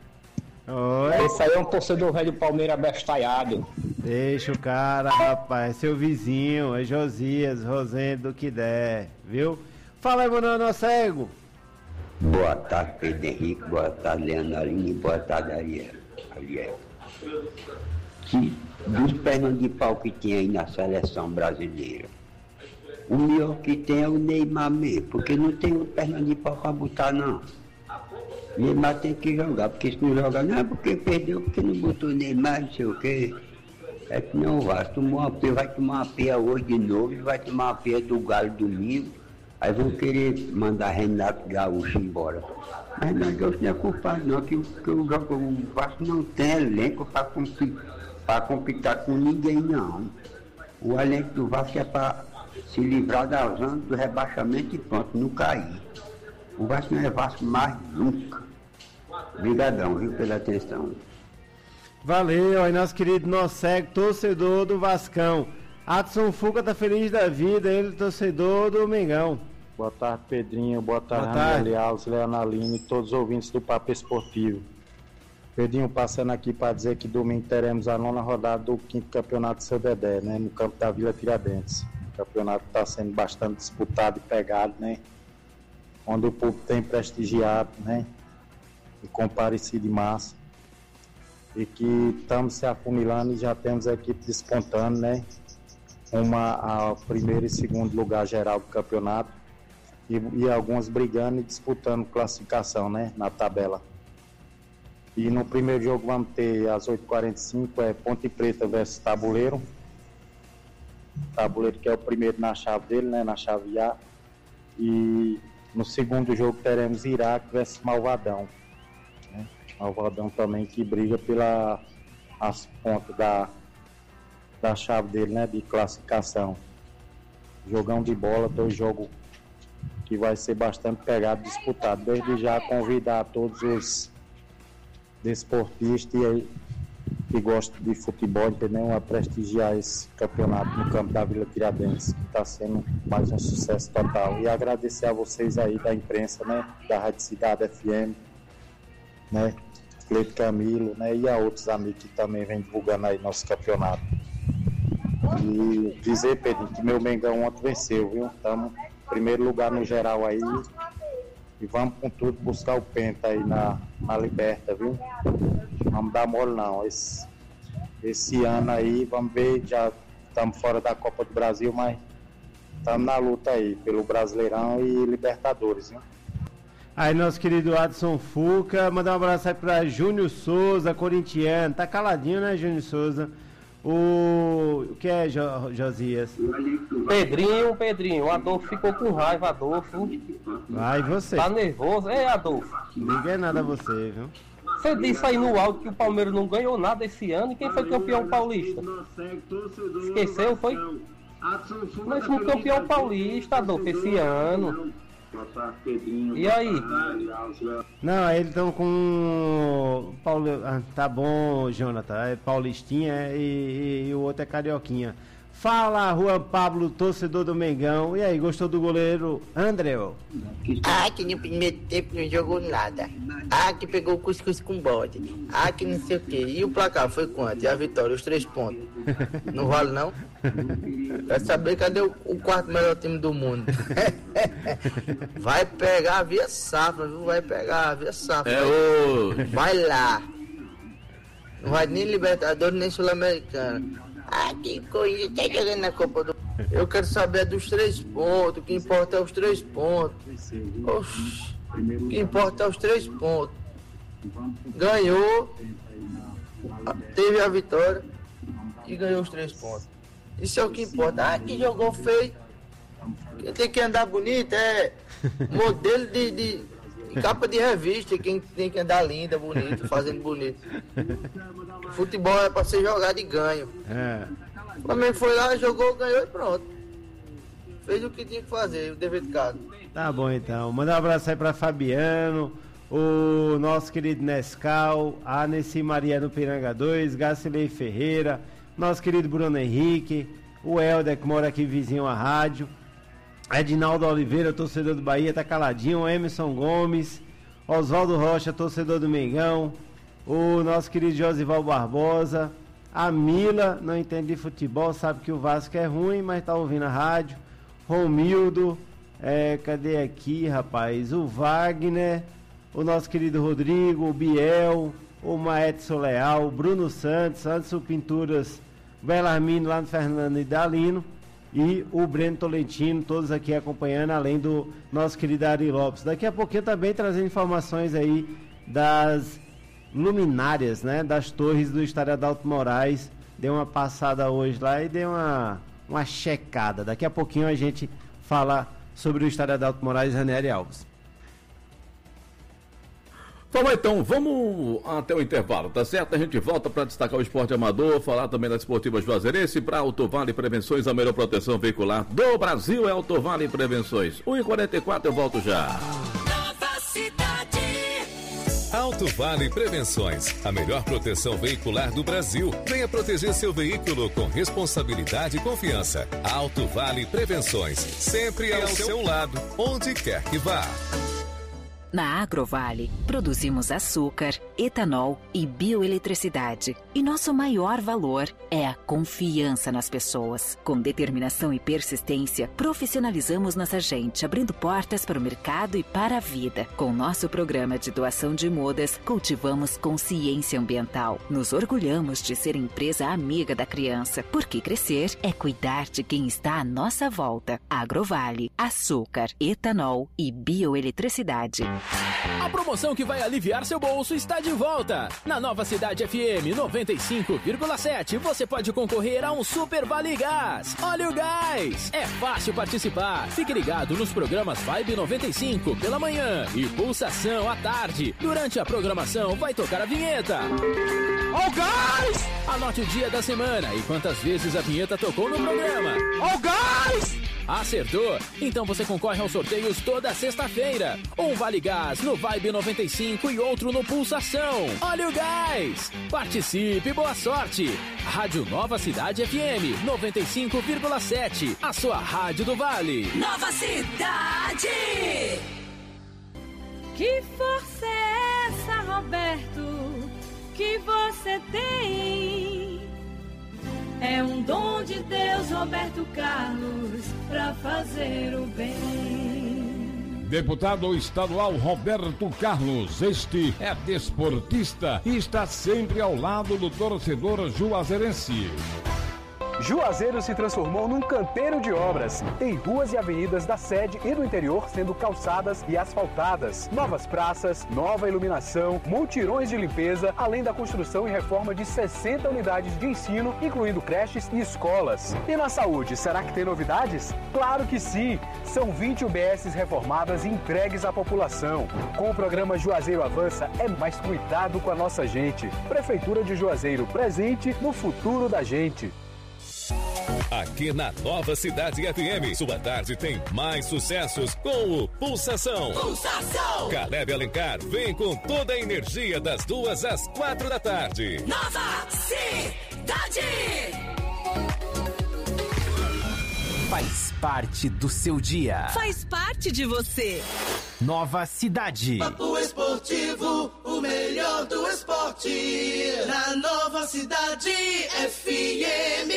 Oi. Esse aí é um torcedor velho do Palmeiras abestalhado. Deixa o cara, rapaz, seu vizinho, é Josias, Rosendo, do que der, viu? Fala aí, mano, cego. Boa tarde, Pedro Henrique, boa tarde, Leonardo, boa tarde, Ariel. Que dos pernas de pau que tem aí na seleção brasileira, o melhor que tem é o Neymar mesmo, porque não tem perna de pau pra botar, não. Neymar tem que jogar, porque se não jogar, não é porque perdeu, porque não botou Neymar, não sei o quê. É que não vai, vai tomar uma peia hoje de novo, vai tomar uma peia do Galo domingo, aí vão querer mandar Renato Gaúcho embora. Mas Renato Gaúcho não é culpado não, que o Vasco não tem elenco para competir com ninguém não. O elenco do Vasco é para se livrar da zona do rebaixamento e pronto, não cair. O Vasco não é Vasco mais nunca. Obrigadão, viu, pela atenção. Valeu, aí nosso querido cego, torcedor do Vascão. Adson Fuca tá feliz da vida, ele torcedor do Mengão. Boa tarde, Pedrinho, boa tarde, Ranieri Alves, Leonaline e todos os ouvintes do Papo Esportivo. Pedrinho, passando aqui para dizer que domingo teremos a 9ª rodada do 5º Campeonato Seu Dedé, né, no campo da Vila Tiradentes. O campeonato está sendo bastante disputado e pegado, né, onde o público tem prestigiado, né, e comparecido em massa. E que estamos se afunilando e já temos a equipe despontando, né, a primeiro e segundo lugar geral do campeonato e alguns brigando e disputando classificação, né, na tabela. E no primeiro jogo vamos ter às 8h45 Ponte Preta versus Tabuleiro. Tabuleiro que é o primeiro na chave dele, né, na chave A. E no segundo jogo teremos Iraque versus Malvadão, né? Malvadão também que briga as pontas da chave dele, né, de classificação. Jogão de bola, 2 jogos que vai ser bastante pegado, disputado. Desde já convidar todos os desportistas que gostam de futebol, entendeu? A prestigiar esse campeonato no campo da Vila Tiradentes, que está sendo mais um sucesso total. E agradecer a vocês aí da imprensa, né, da Rádio Cidade FM, né, Cleito Camilo, né, e a outros amigos que também vêm divulgando aí nosso campeonato. E dizer, Pedro, que meu Mengão ontem venceu, viu? Estamos em primeiro lugar no geral aí e vamos com tudo buscar o penta aí na Liberta, viu? Vamos dar mole não. Esse ano aí, vamos ver, já estamos fora da Copa do Brasil, mas estamos na luta aí pelo Brasileirão e Libertadores, viu? Aí nosso querido Adson Fuca, mandar um abraço aí pra Júnior Souza, corintiano, tá caladinho, né, Júnior Souza? O que é, Josias? Pedrinho, o Adolfo ficou com raiva, Adolfo. Vai você. Tá nervoso? É, Adolfo. Não liga nada a você, viu? Você disse aí no áudio que o Palmeiras não ganhou nada esse ano e quem foi campeão paulista? Esqueceu, foi? Mas foi campeão paulista, Adolfo, esse ano. E aí? Não, eles estão com Paulo. Tá bom, Jonathan. É Paulistinha e o outro é Carioquinha. Fala, Juan Pablo, torcedor do Mengão. E aí, gostou do goleiro André? Que no primeiro tempo não jogou nada. Que pegou cuscuz com bode. Que não sei o quê. E o placar foi quanto? E a vitória, os 3 pontos? Não vale, não? Quero saber cadê o quarto melhor time do mundo. Vai pegar via safra, viu? Vai pegar via safra. Vai lá. Não vai nem Libertadores, nem Sul-Americana. Que coisa, tá jogando na Copa do... Eu quero saber dos 3 pontos, o que importa é os 3 pontos. Oxi, o que importa é os 3 pontos. Ganhou, teve a vitória e ganhou os 3 pontos. Isso é o que importa. Que jogou feio. Quem tem que andar bonito é modelo de capa de revista, quem tem que andar linda, bonito, fazendo bonito. Futebol é pra ser jogado e ganho. O Flamengo foi lá, jogou, ganhou e pronto. Fez o que tinha que fazer, o dever de casa. Tá bom então. Manda um abraço aí pra Fabiano, o nosso querido Nescau, a Nessi Maria no Piranga 2, Gacilei Ferreira, nosso querido Bruno Henrique, o Helder que mora aqui vizinho à rádio, Edinaldo Oliveira, torcedor do Bahia, tá caladinho, Emerson Gomes, Oswaldo Rocha, torcedor do Mengão, o nosso querido Josival Barbosa, a Mila, não entende de futebol, sabe que o Vasco é ruim, mas tá ouvindo a rádio, Romildo, cadê aqui, rapaz, o Wagner, o nosso querido Rodrigo, o Biel, o Maedson Leal, o Bruno Santos, Anderson Pinturas, Belarmino lá no Fernando Idalino, e o Breno Tolentino, todos aqui acompanhando, além do nosso querido Ari Lopes. Daqui a pouquinho também trazendo informações aí das luminárias, né, das torres do estádio Adalto Moraes. Deu uma passada hoje lá e deu uma checada. Daqui a pouquinho a gente fala sobre o estádio Adalto Moraes e Ranieri Alves. Então, vamos até o intervalo, tá certo? A gente volta para destacar o esporte amador, falar também da Esportiva Juazeirense. Para Auto Vale Prevenções, a melhor proteção veicular do Brasil é Auto Vale Prevenções. 1h44, eu volto já. Nova Cidade. Auto Vale Prevenções, a melhor proteção veicular do Brasil. Venha proteger seu veículo com responsabilidade e confiança. Auto Vale Prevenções, sempre ao seu lado, onde quer que vá. Na Agrovale, produzimos açúcar, etanol e bioeletricidade. E nosso maior valor é a confiança nas pessoas. Com determinação e persistência, profissionalizamos nossa gente, abrindo portas para o mercado e para a vida. Com nosso programa de doação de mudas, cultivamos consciência ambiental. Nos orgulhamos de ser empresa amiga da criança, porque crescer é cuidar de quem está à nossa volta. Agrovale, açúcar, etanol e bioeletricidade. A promoção que vai aliviar seu bolso está de volta. Na Nova Cidade FM 95,7 você pode concorrer a um Super Vale Gás. Olha o gás! É fácil participar. Fique ligado nos programas Vibe 95 pela manhã e Pulsação à tarde. Durante a programação vai tocar a vinheta. Ó o gás! Anote o dia da semana e quantas vezes a vinheta tocou no programa. Ó o gás! Acertou? Então você concorre aos sorteios toda sexta-feira. Um Vale Gás no Vibe 95 e outro no Pulsação. Olha o gás! Participe, boa sorte! Rádio Nova Cidade FM 95,7. A sua rádio do Vale. Nova Cidade! Que força é essa, Roberto, que você tem? É um dom de Deus, Roberto Carlos, pra fazer o bem. Deputado estadual Roberto Carlos, este é desportista e está sempre ao lado do torcedor juazeirense. Juazeiro se transformou num canteiro de obras. Tem ruas e avenidas da sede e do interior sendo calçadas e asfaltadas. Novas praças, nova iluminação, multirões de limpeza, além da construção e reforma de 60 unidades de ensino, incluindo creches e escolas. E na saúde, será que tem novidades? Claro que sim! São 20 UBSs reformadas e entregues à população. Com o programa Juazeiro Avança, é mais cuidado com a nossa gente. Prefeitura de Juazeiro, presente no futuro da gente. Aqui na Nova Cidade FM, sua tarde tem mais sucessos com o Pulsação. Pulsação! Caleb Alencar vem com toda a energia das 2 às 4 da tarde. Nova Cidade! faz parte do seu dia. Faz parte de você. Nova Cidade. Papo Esportivo, o melhor do esporte. Na Nova Cidade FM.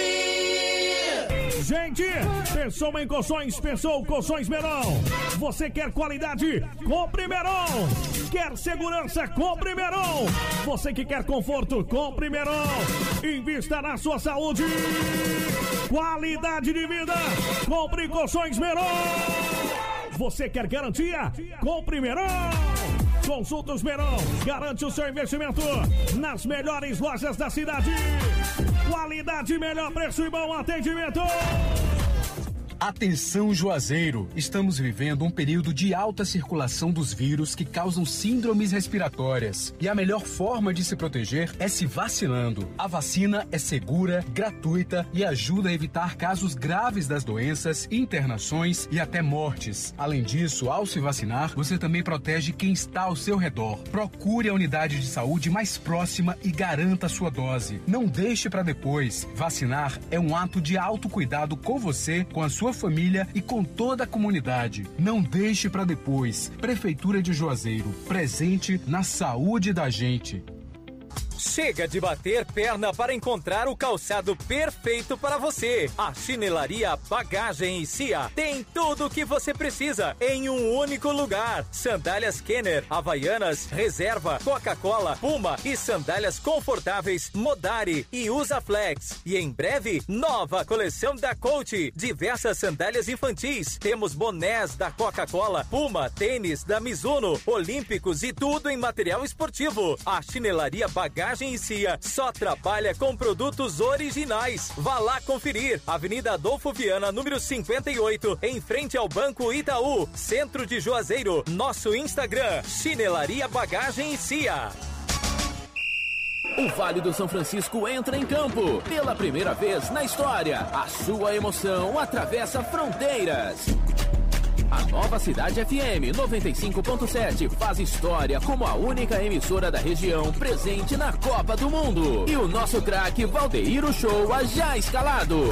Gente, pensou em colchões, pensou Colchões Meirão. Você quer qualidade? Compre Meirão. Quer segurança? Compre Meirão. Você que quer conforto? Compre Meirão. Invista na sua saúde. Qualidade de vida. Compre Colchões Meirão. Você quer garantia? Compre Meirão. Consultas Meirão. Garante o seu investimento nas melhores lojas da cidade. Qualidade, melhor preço e bom atendimento. Atenção, Juazeiro! Estamos vivendo um período de alta circulação dos vírus que causam síndromes respiratórias. E a melhor forma de se proteger é se vacinando. A vacina é segura, gratuita e ajuda a evitar casos graves das doenças, internações e até mortes. Além disso, ao se vacinar, você também protege quem está ao seu redor. Procure a unidade de saúde mais próxima e garanta a sua dose. Não deixe para depois. Vacinar é um ato de autocuidado com você, com a sua família e com toda a comunidade. Não deixe para depois. Prefeitura de Juazeiro, presente na saúde da gente. Chega de bater perna para encontrar o calçado perfeito para você. A Chinelaria Bagagem e Cia tem tudo o que você precisa em um único lugar. Sandálias Kenner, Havaianas, Reserva, Coca-Cola, Puma e sandálias confortáveis Modari e Usaflex. E em breve, nova coleção da Coach. Diversas sandálias infantis. Temos bonés da Coca-Cola, Puma, tênis da Mizuno, Olímpicos e tudo em material esportivo. A Chinelaria Bagagem e Cia só trabalha com produtos originais. Vá lá conferir. Avenida Adolfo Viana, número 58, em frente ao Banco Itaú, centro de Juazeiro. Nosso Instagram, Chinelaria Bagagem e Cia. O Vale do São Francisco entra em campo. Pela primeira vez na história, a sua emoção atravessa fronteiras. A Nova Cidade FM 95.7 faz história como a única emissora da região presente na Copa do Mundo. E o nosso craque Valdeir Uchoa já escalado.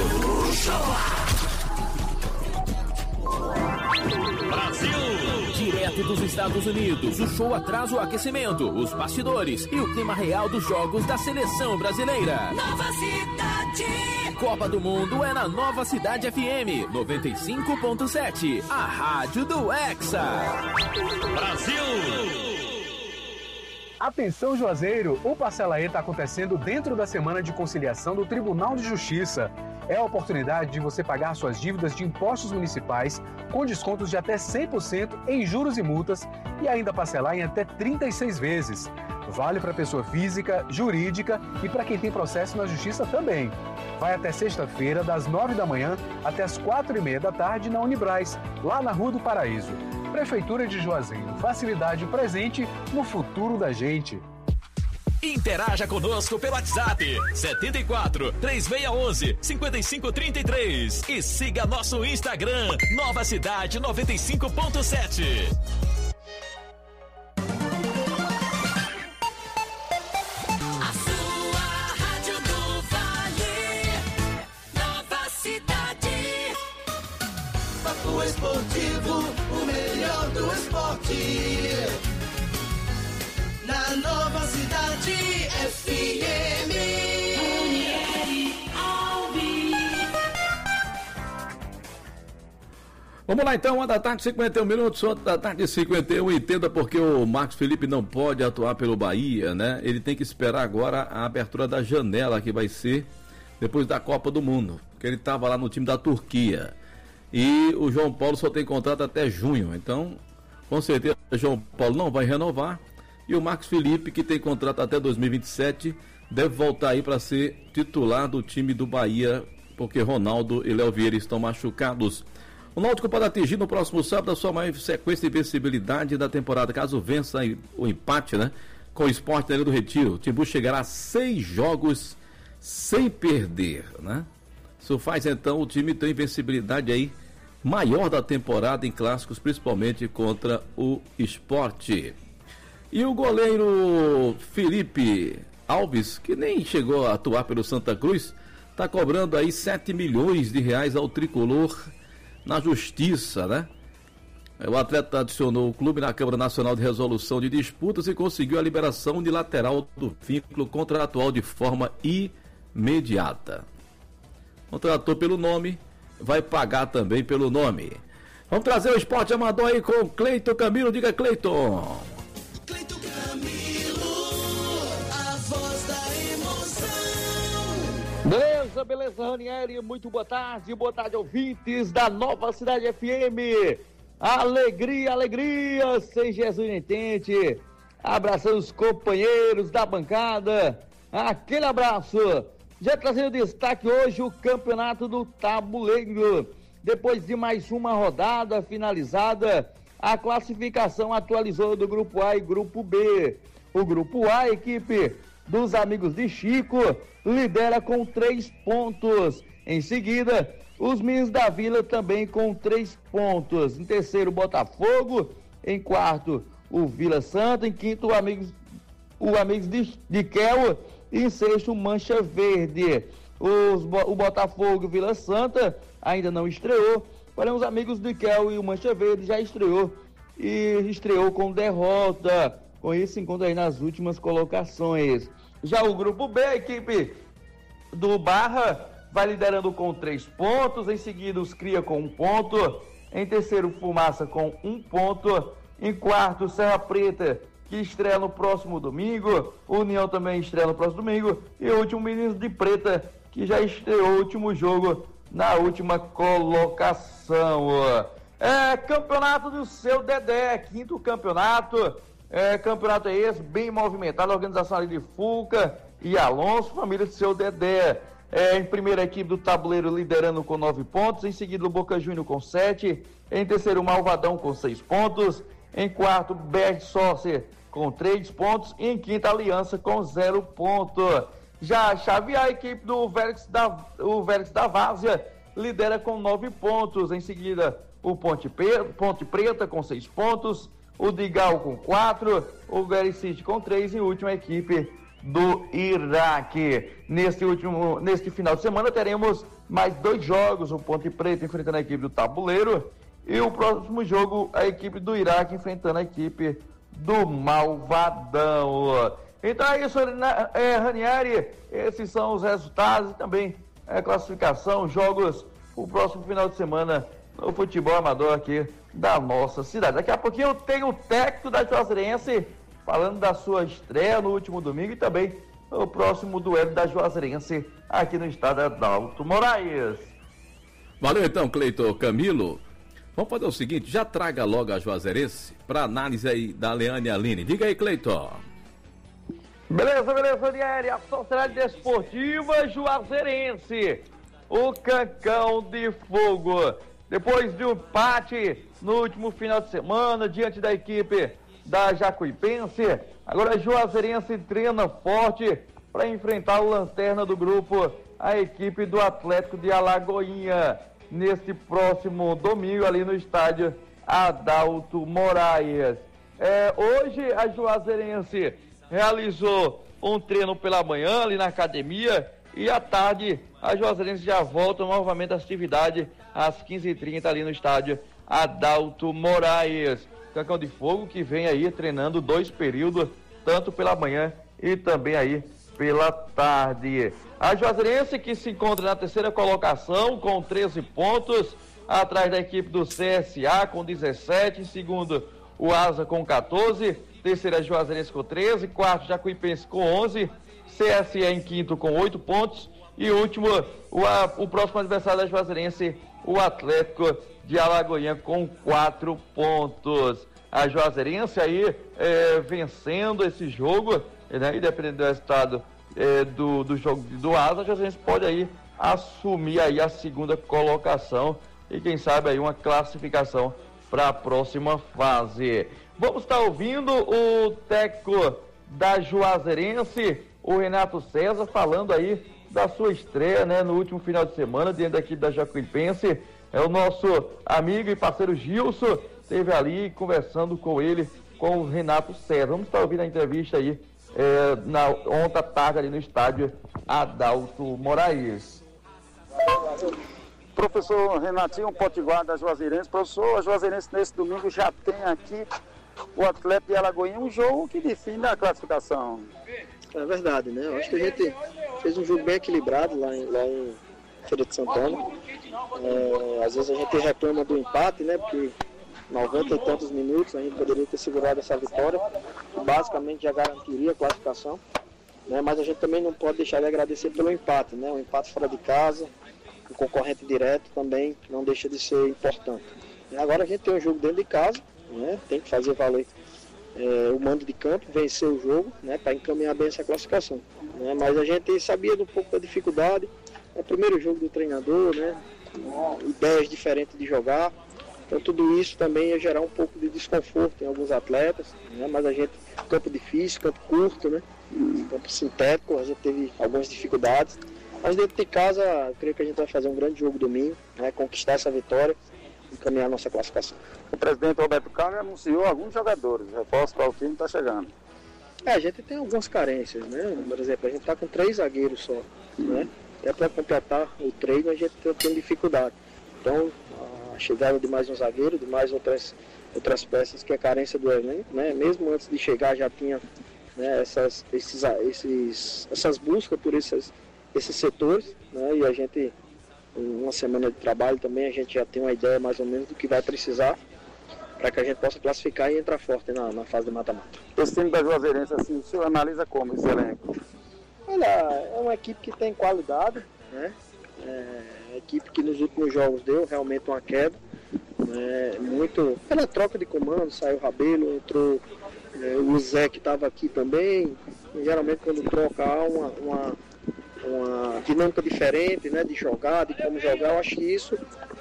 Brasil! Direto dos Estados Unidos, o show traz o aquecimento, os bastidores e o clima real dos jogos da seleção brasileira. Nova Cidade! Copa do Mundo é na Nova Cidade FM 95.7, a rádio do Hexa. Brasil! Atenção, Juazeiro! O Parcela E está acontecendo dentro da semana de conciliação do Tribunal de Justiça. É a oportunidade de você pagar suas dívidas de impostos municipais com descontos de até 100% em juros e multas e ainda parcelar em até 36 vezes. Vale para pessoa física, jurídica e para quem tem processo na Justiça também. Vai até sexta-feira, das 9 da manhã até as 4:30 da tarde na Unibraz, lá na Rua do Paraíso. Prefeitura de Juazeiro, facilidade presente no futuro da gente. Interaja conosco pelo WhatsApp 74 3611 5533 e siga nosso Instagram Nova Cidade 95.7. A sua rádio do Vale, Nova Cidade. Papo Esportivo, o melhor do esporte. Na Nova Cidade FM. Vamos lá então, 1h, 51 minutos, 1h, 51. Entenda porque o Marcos Felipe não pode atuar pelo Bahia, né? Ele tem que esperar agora a abertura da janela, que vai ser depois da Copa do Mundo, porque ele estava lá no time da Turquia. E o João Paulo só tem contrato até junho, então com certeza o João Paulo não vai renovar. E o Marcos Felipe, que tem contrato até 2027, deve voltar aí para ser titular do time do Bahia, porque Ronaldo e Léo Vieira estão machucados. O Náutico pode atingir no próximo sábado a sua maior sequência de invencibilidade da temporada, caso vença o empate, né, com o Sport da Ilha do Retiro. O Timbu chegará a 6 jogos sem perder, né? Isso faz então o time ter invencibilidade aí maior da temporada em clássicos, principalmente contra o Sport. E o goleiro Felipe Alves, que nem chegou a atuar pelo Santa Cruz, está cobrando aí 7 milhões de reais ao tricolor na justiça, né? O atleta adicionou o clube na Câmara Nacional de Resolução de Disputas e conseguiu a liberação unilateral do vínculo contratual de forma imediata. Contratou pelo nome, vai pagar também pelo nome. Vamos trazer o esporte amador aí com o Cleiton Camilo. Diga, Cleiton. Cleiton Camilo, a voz da emoção. Beleza, Ranieri, muito boa tarde, ouvintes da Nova Cidade FM. Alegria, sem Jesus entende. Abraçando os companheiros da bancada. Aquele abraço. Já trazendo destaque hoje o campeonato do tabuleiro. Depois de mais uma rodada finalizada, a classificação atualizou do Grupo A e Grupo B. O Grupo A, a equipe dos amigos de Chico, lidera com 3 pontos. Em seguida, os Meninos da Vila também com 3 pontos. Em terceiro, Botafogo. Em quarto, o Vila Santa. Em quinto, o Amigos de Quel. E em sexto, Mancha Verde. O Botafogo e o Vila Santa ainda não estreou, porém os Amigos de Quel e o Mancha Verde já estreou e estreou com derrota. Com isso, se encontra aí nas últimas colocações. Já o Grupo B, a equipe do Barra vai liderando com 3 pontos. Em seguida, os Cria com 1 ponto. Em terceiro, Fumaça com 1 ponto. Em quarto, Serra Preta, que estreia no próximo domingo. União também estreia no próximo domingo. E o último, Meninos de Preta, que já estreou o último jogo na última colocação. Campeonato do Seu Dedé, 5º campeonato. Campeonato é esse, bem movimentado. A organização ali de Fulca e Alonso, família do Seu Dedé. Em primeira, a equipe do tabuleiro liderando com 9 pontos. Em seguida, o Boca Júnior com 7. Em terceiro, o Malvadão com 6 pontos. Em quarto, Bad Sorcer com 3 pontos. E em quinta, Aliança com 0 ponto. Já a chave A, a equipe do Vélez da Várzea lidera com 9 pontos. Em seguida, o Ponte Preta com 6 pontos. O Digal com 4. O Gary City com 3. E a última equipe do Iraque. Neste final de semana teremos mais 2 jogos. O Ponte Preta enfrentando a equipe do Tabuleiro. E o próximo jogo, a equipe do Iraque enfrentando a equipe do Malvadão. Então é isso, Ranieri. Esses são os resultados e também a classificação, jogos o próximo final de semana no futebol amador aqui da nossa cidade. Daqui a pouquinho eu tenho o técnico da Juazeirense falando da sua estreia no último domingo e também o próximo duelo da Juazeirense aqui no estado Adalto Moraes. Valeu então, Cleiton Camilo. Vamos fazer o seguinte, já traga logo a Juazeirense para análise aí da Leane Aline. Diga aí, Cleiton. Beleza, Ranieri. A Sociedade Desportiva Juazeirense, o Cancão de Fogo. Depois de um empate no último final de semana, diante da equipe da Jacuipense, agora a Juazeirense treina forte para enfrentar o lanterna do grupo, a equipe do Atlético de Alagoinha, neste próximo domingo ali no estádio Adalto Moraes. Hoje a Juazeirense realizou um treino pela manhã ali na academia e à tarde a Juazeirense já volta novamente à atividade às 15h30 ali no estádio Adalto Moraes. Cancão de Fogo que vem aí treinando 2 períodos, tanto pela manhã e também aí pela tarde. A Juazeirense que se encontra na 3ª colocação com 13 pontos, atrás da equipe do CSA com 17, em segundo o Asa com 14, terceira Juazeirense com 13, quarto Jacuipense com 11, CSA em quinto com 8 pontos e último, o próximo adversário da Juazeirense, o Atlético de Alagoinha com 4 pontos. A Juazeirense aí vencendo esse jogo, né, e dependendo do resultado do jogo do Asa, a Juazeirense pode aí assumir aí a 2ª colocação e quem sabe aí uma classificação para a próxima fase. Vamos estar ouvindo o técnico da Juazeirense, o Renato César, falando aí da sua estreia, né, no último final de semana, diante da equipe da Jacuipense. O nosso amigo e parceiro Gilson esteve ali conversando com ele, com o Renato César. Vamos estar ouvindo a entrevista aí ontem à tarde ali no estádio Adalto Moraes. Professor Renatinho, Potiguar da Juazeirense. Professor, a Juazeirense nesse domingo já tem aqui o Atlético de Alagoinha, um jogo que define a classificação. É verdade, né? Eu acho que a gente fez um jogo bem equilibrado lá em Feira de Santana. Às vezes a gente reclama do empate, né? Porque 90 e tantos minutos a gente poderia ter segurado essa vitória. Basicamente já garantiria a classificação. Né? Mas a gente também não pode deixar de agradecer pelo empate, né? O empate fora de casa, o concorrente direto também não deixa de ser importante. Agora a gente tem um jogo dentro de casa, né? Tem que fazer valer o mando de campo, vencer o jogo, né? Para encaminhar bem essa classificação. Né? Mas a gente sabia um pouco da dificuldade. É o primeiro jogo do treinador, né? Ideias diferentes de jogar. Então tudo isso também ia gerar um pouco de desconforto em alguns atletas, né? Mas a gente, campo difícil, campo curto, né? Campo sintético, a gente teve algumas dificuldades. Mas dentro de casa, eu creio que a gente vai fazer um grande jogo domingo, né? Conquistar essa vitória e encaminhar a nossa classificação. O presidente Roberto Carlos anunciou alguns jogadores, reforço para o time está chegando. A gente tem algumas carências, né? Por exemplo, a gente está com 3 zagueiros só, né? Para completar o treino a gente tem dificuldade. Então, a chegada de mais um zagueiro, de mais outras peças que é carência do elenco, né? Mesmo antes de chegar já tinha, né, essas buscas por esses setores, né? E a gente, em uma semana de trabalho também, a gente já tem uma ideia mais ou menos do que vai precisar para que a gente possa classificar e entrar forte na fase de mata-mata. Esse time da Juazeirense, assim, o senhor analisa como esse elenco? Olha, é uma equipe que tem qualidade, né? A equipe que nos últimos jogos deu realmente uma queda, né? Muito pela troca de comando, saiu o Rabelo, entrou o Zé que estava aqui também. E, geralmente quando troca há uma dinâmica diferente, né? De jogar, de como jogar. Eu acho que isso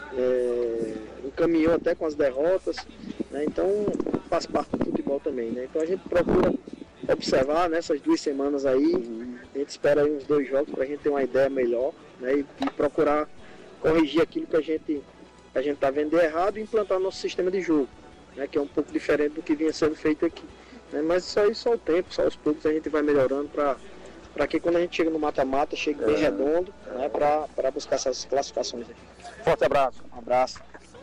encaminhou até com as derrotas, né? Então faz parte do futebol também, né? Então a gente procura observar nessas 2 semanas aí, a gente espera aí uns 2 jogos para a gente ter uma ideia melhor, né? E procurar corrigir aquilo que a gente está vendo errado e implantar nosso sistema de jogo, né? Que é um pouco diferente do que vinha sendo feito aqui, né? Mas isso aí só o tempo, só aos poucos a gente vai melhorando para que quando a gente chega no mata-mata chegue bem redondo, né? Para buscar essas classificações aí. Forte abraço. Um abraço.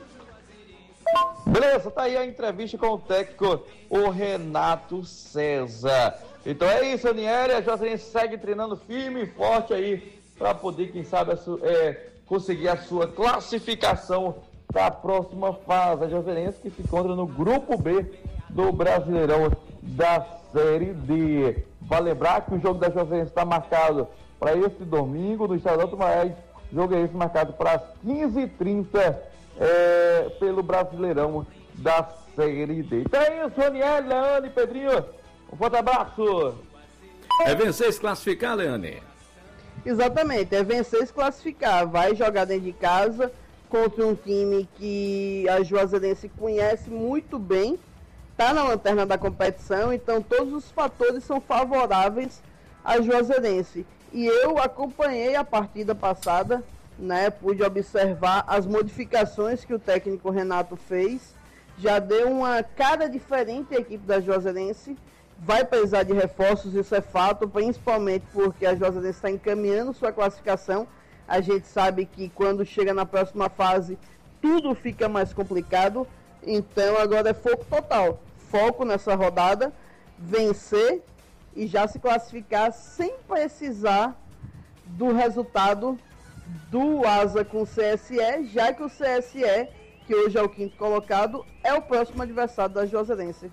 Beleza, tá aí a entrevista com o técnico, o Renato César. Então é isso, Aniele, a Juazeirense segue treinando firme e forte aí para poder, quem sabe, conseguir a sua classificação para a próxima fase. A Juazeirense que se encontra no grupo B do Brasileirão da Série D. Vale lembrar que o jogo da Juazeirense está marcado para esse domingo no Estado Alto Marais. O jogo é esse marcado para as 15h30 pelo Brasileirão da Série D. Então é isso, Aniele, Leane, Pedrinho. Um forte abraço. É vencer e se classificar, Leane? Exatamente, é vencer e se classificar. Vai jogar dentro de casa contra um time que a Juazeirense conhece muito bem. Está na lanterna da competição, então todos os fatores são favoráveis à Juazeirense. E eu acompanhei a partida passada, né? Pude observar as modificações que o técnico Renato fez. Já deu uma cara diferente à equipe da Juazeirense. Vai precisar de reforços, isso é fato, principalmente porque a Juazeirense está encaminhando sua classificação. A gente sabe que quando chega na próxima fase, tudo fica mais complicado. Então agora é foco total. Foco nessa rodada, vencer e já se classificar sem precisar do resultado do Asa com o CSE, já que o CSE, que hoje é o 5º colocado, é o próximo adversário da Juazeirense.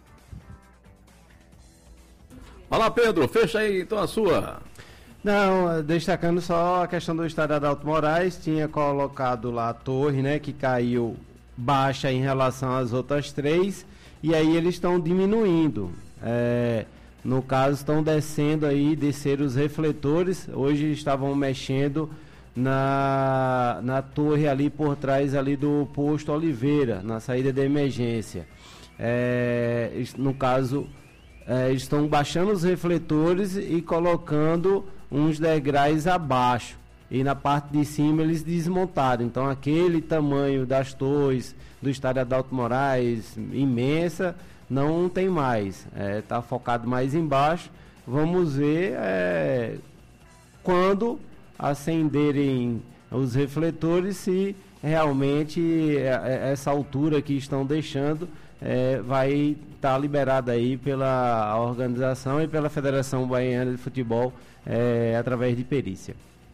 Olá, Pedro, fecha aí então a sua. Não, destacando só a questão do estádio Adalto Moraes, tinha colocado lá a torre, né, que caiu baixa em relação às outras 3, e aí eles estão diminuindo. No caso, estão desceram os refletores, hoje estavam mexendo na torre ali por trás ali do posto Oliveira, na saída de emergência. No caso, estão baixando os refletores e colocando uns degraus abaixo, e na parte de cima eles desmontaram. Então aquele tamanho das torres do estádio Adalto Moraes, imensa, não tem mais, está focado mais embaixo. Vamos ver quando acenderem os refletores se realmente essa altura que estão deixando vai estar liberada aí pela organização e pela Federação Baiana de Futebol através de perícia.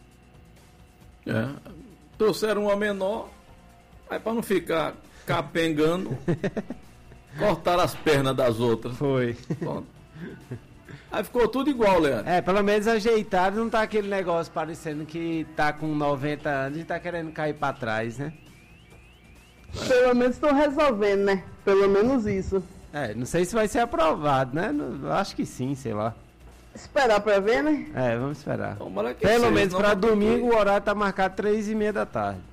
Trouxeram uma menor, aí para não ficar capengando, cortaram as pernas das outras. Foi. Pronto. Aí ficou tudo igual, Leandro. Pelo menos ajeitado, não tá aquele negócio parecendo que tá com 90 anos e tá querendo cair pra trás, né? Pelo menos estão resolvendo, né? Pelo menos isso. Não sei se vai ser aprovado, né? Acho que sim, sei lá. Esperar pra ver, né? Vamos esperar. Pelo menos pra domingo o horário tá marcado 3h30 da tarde.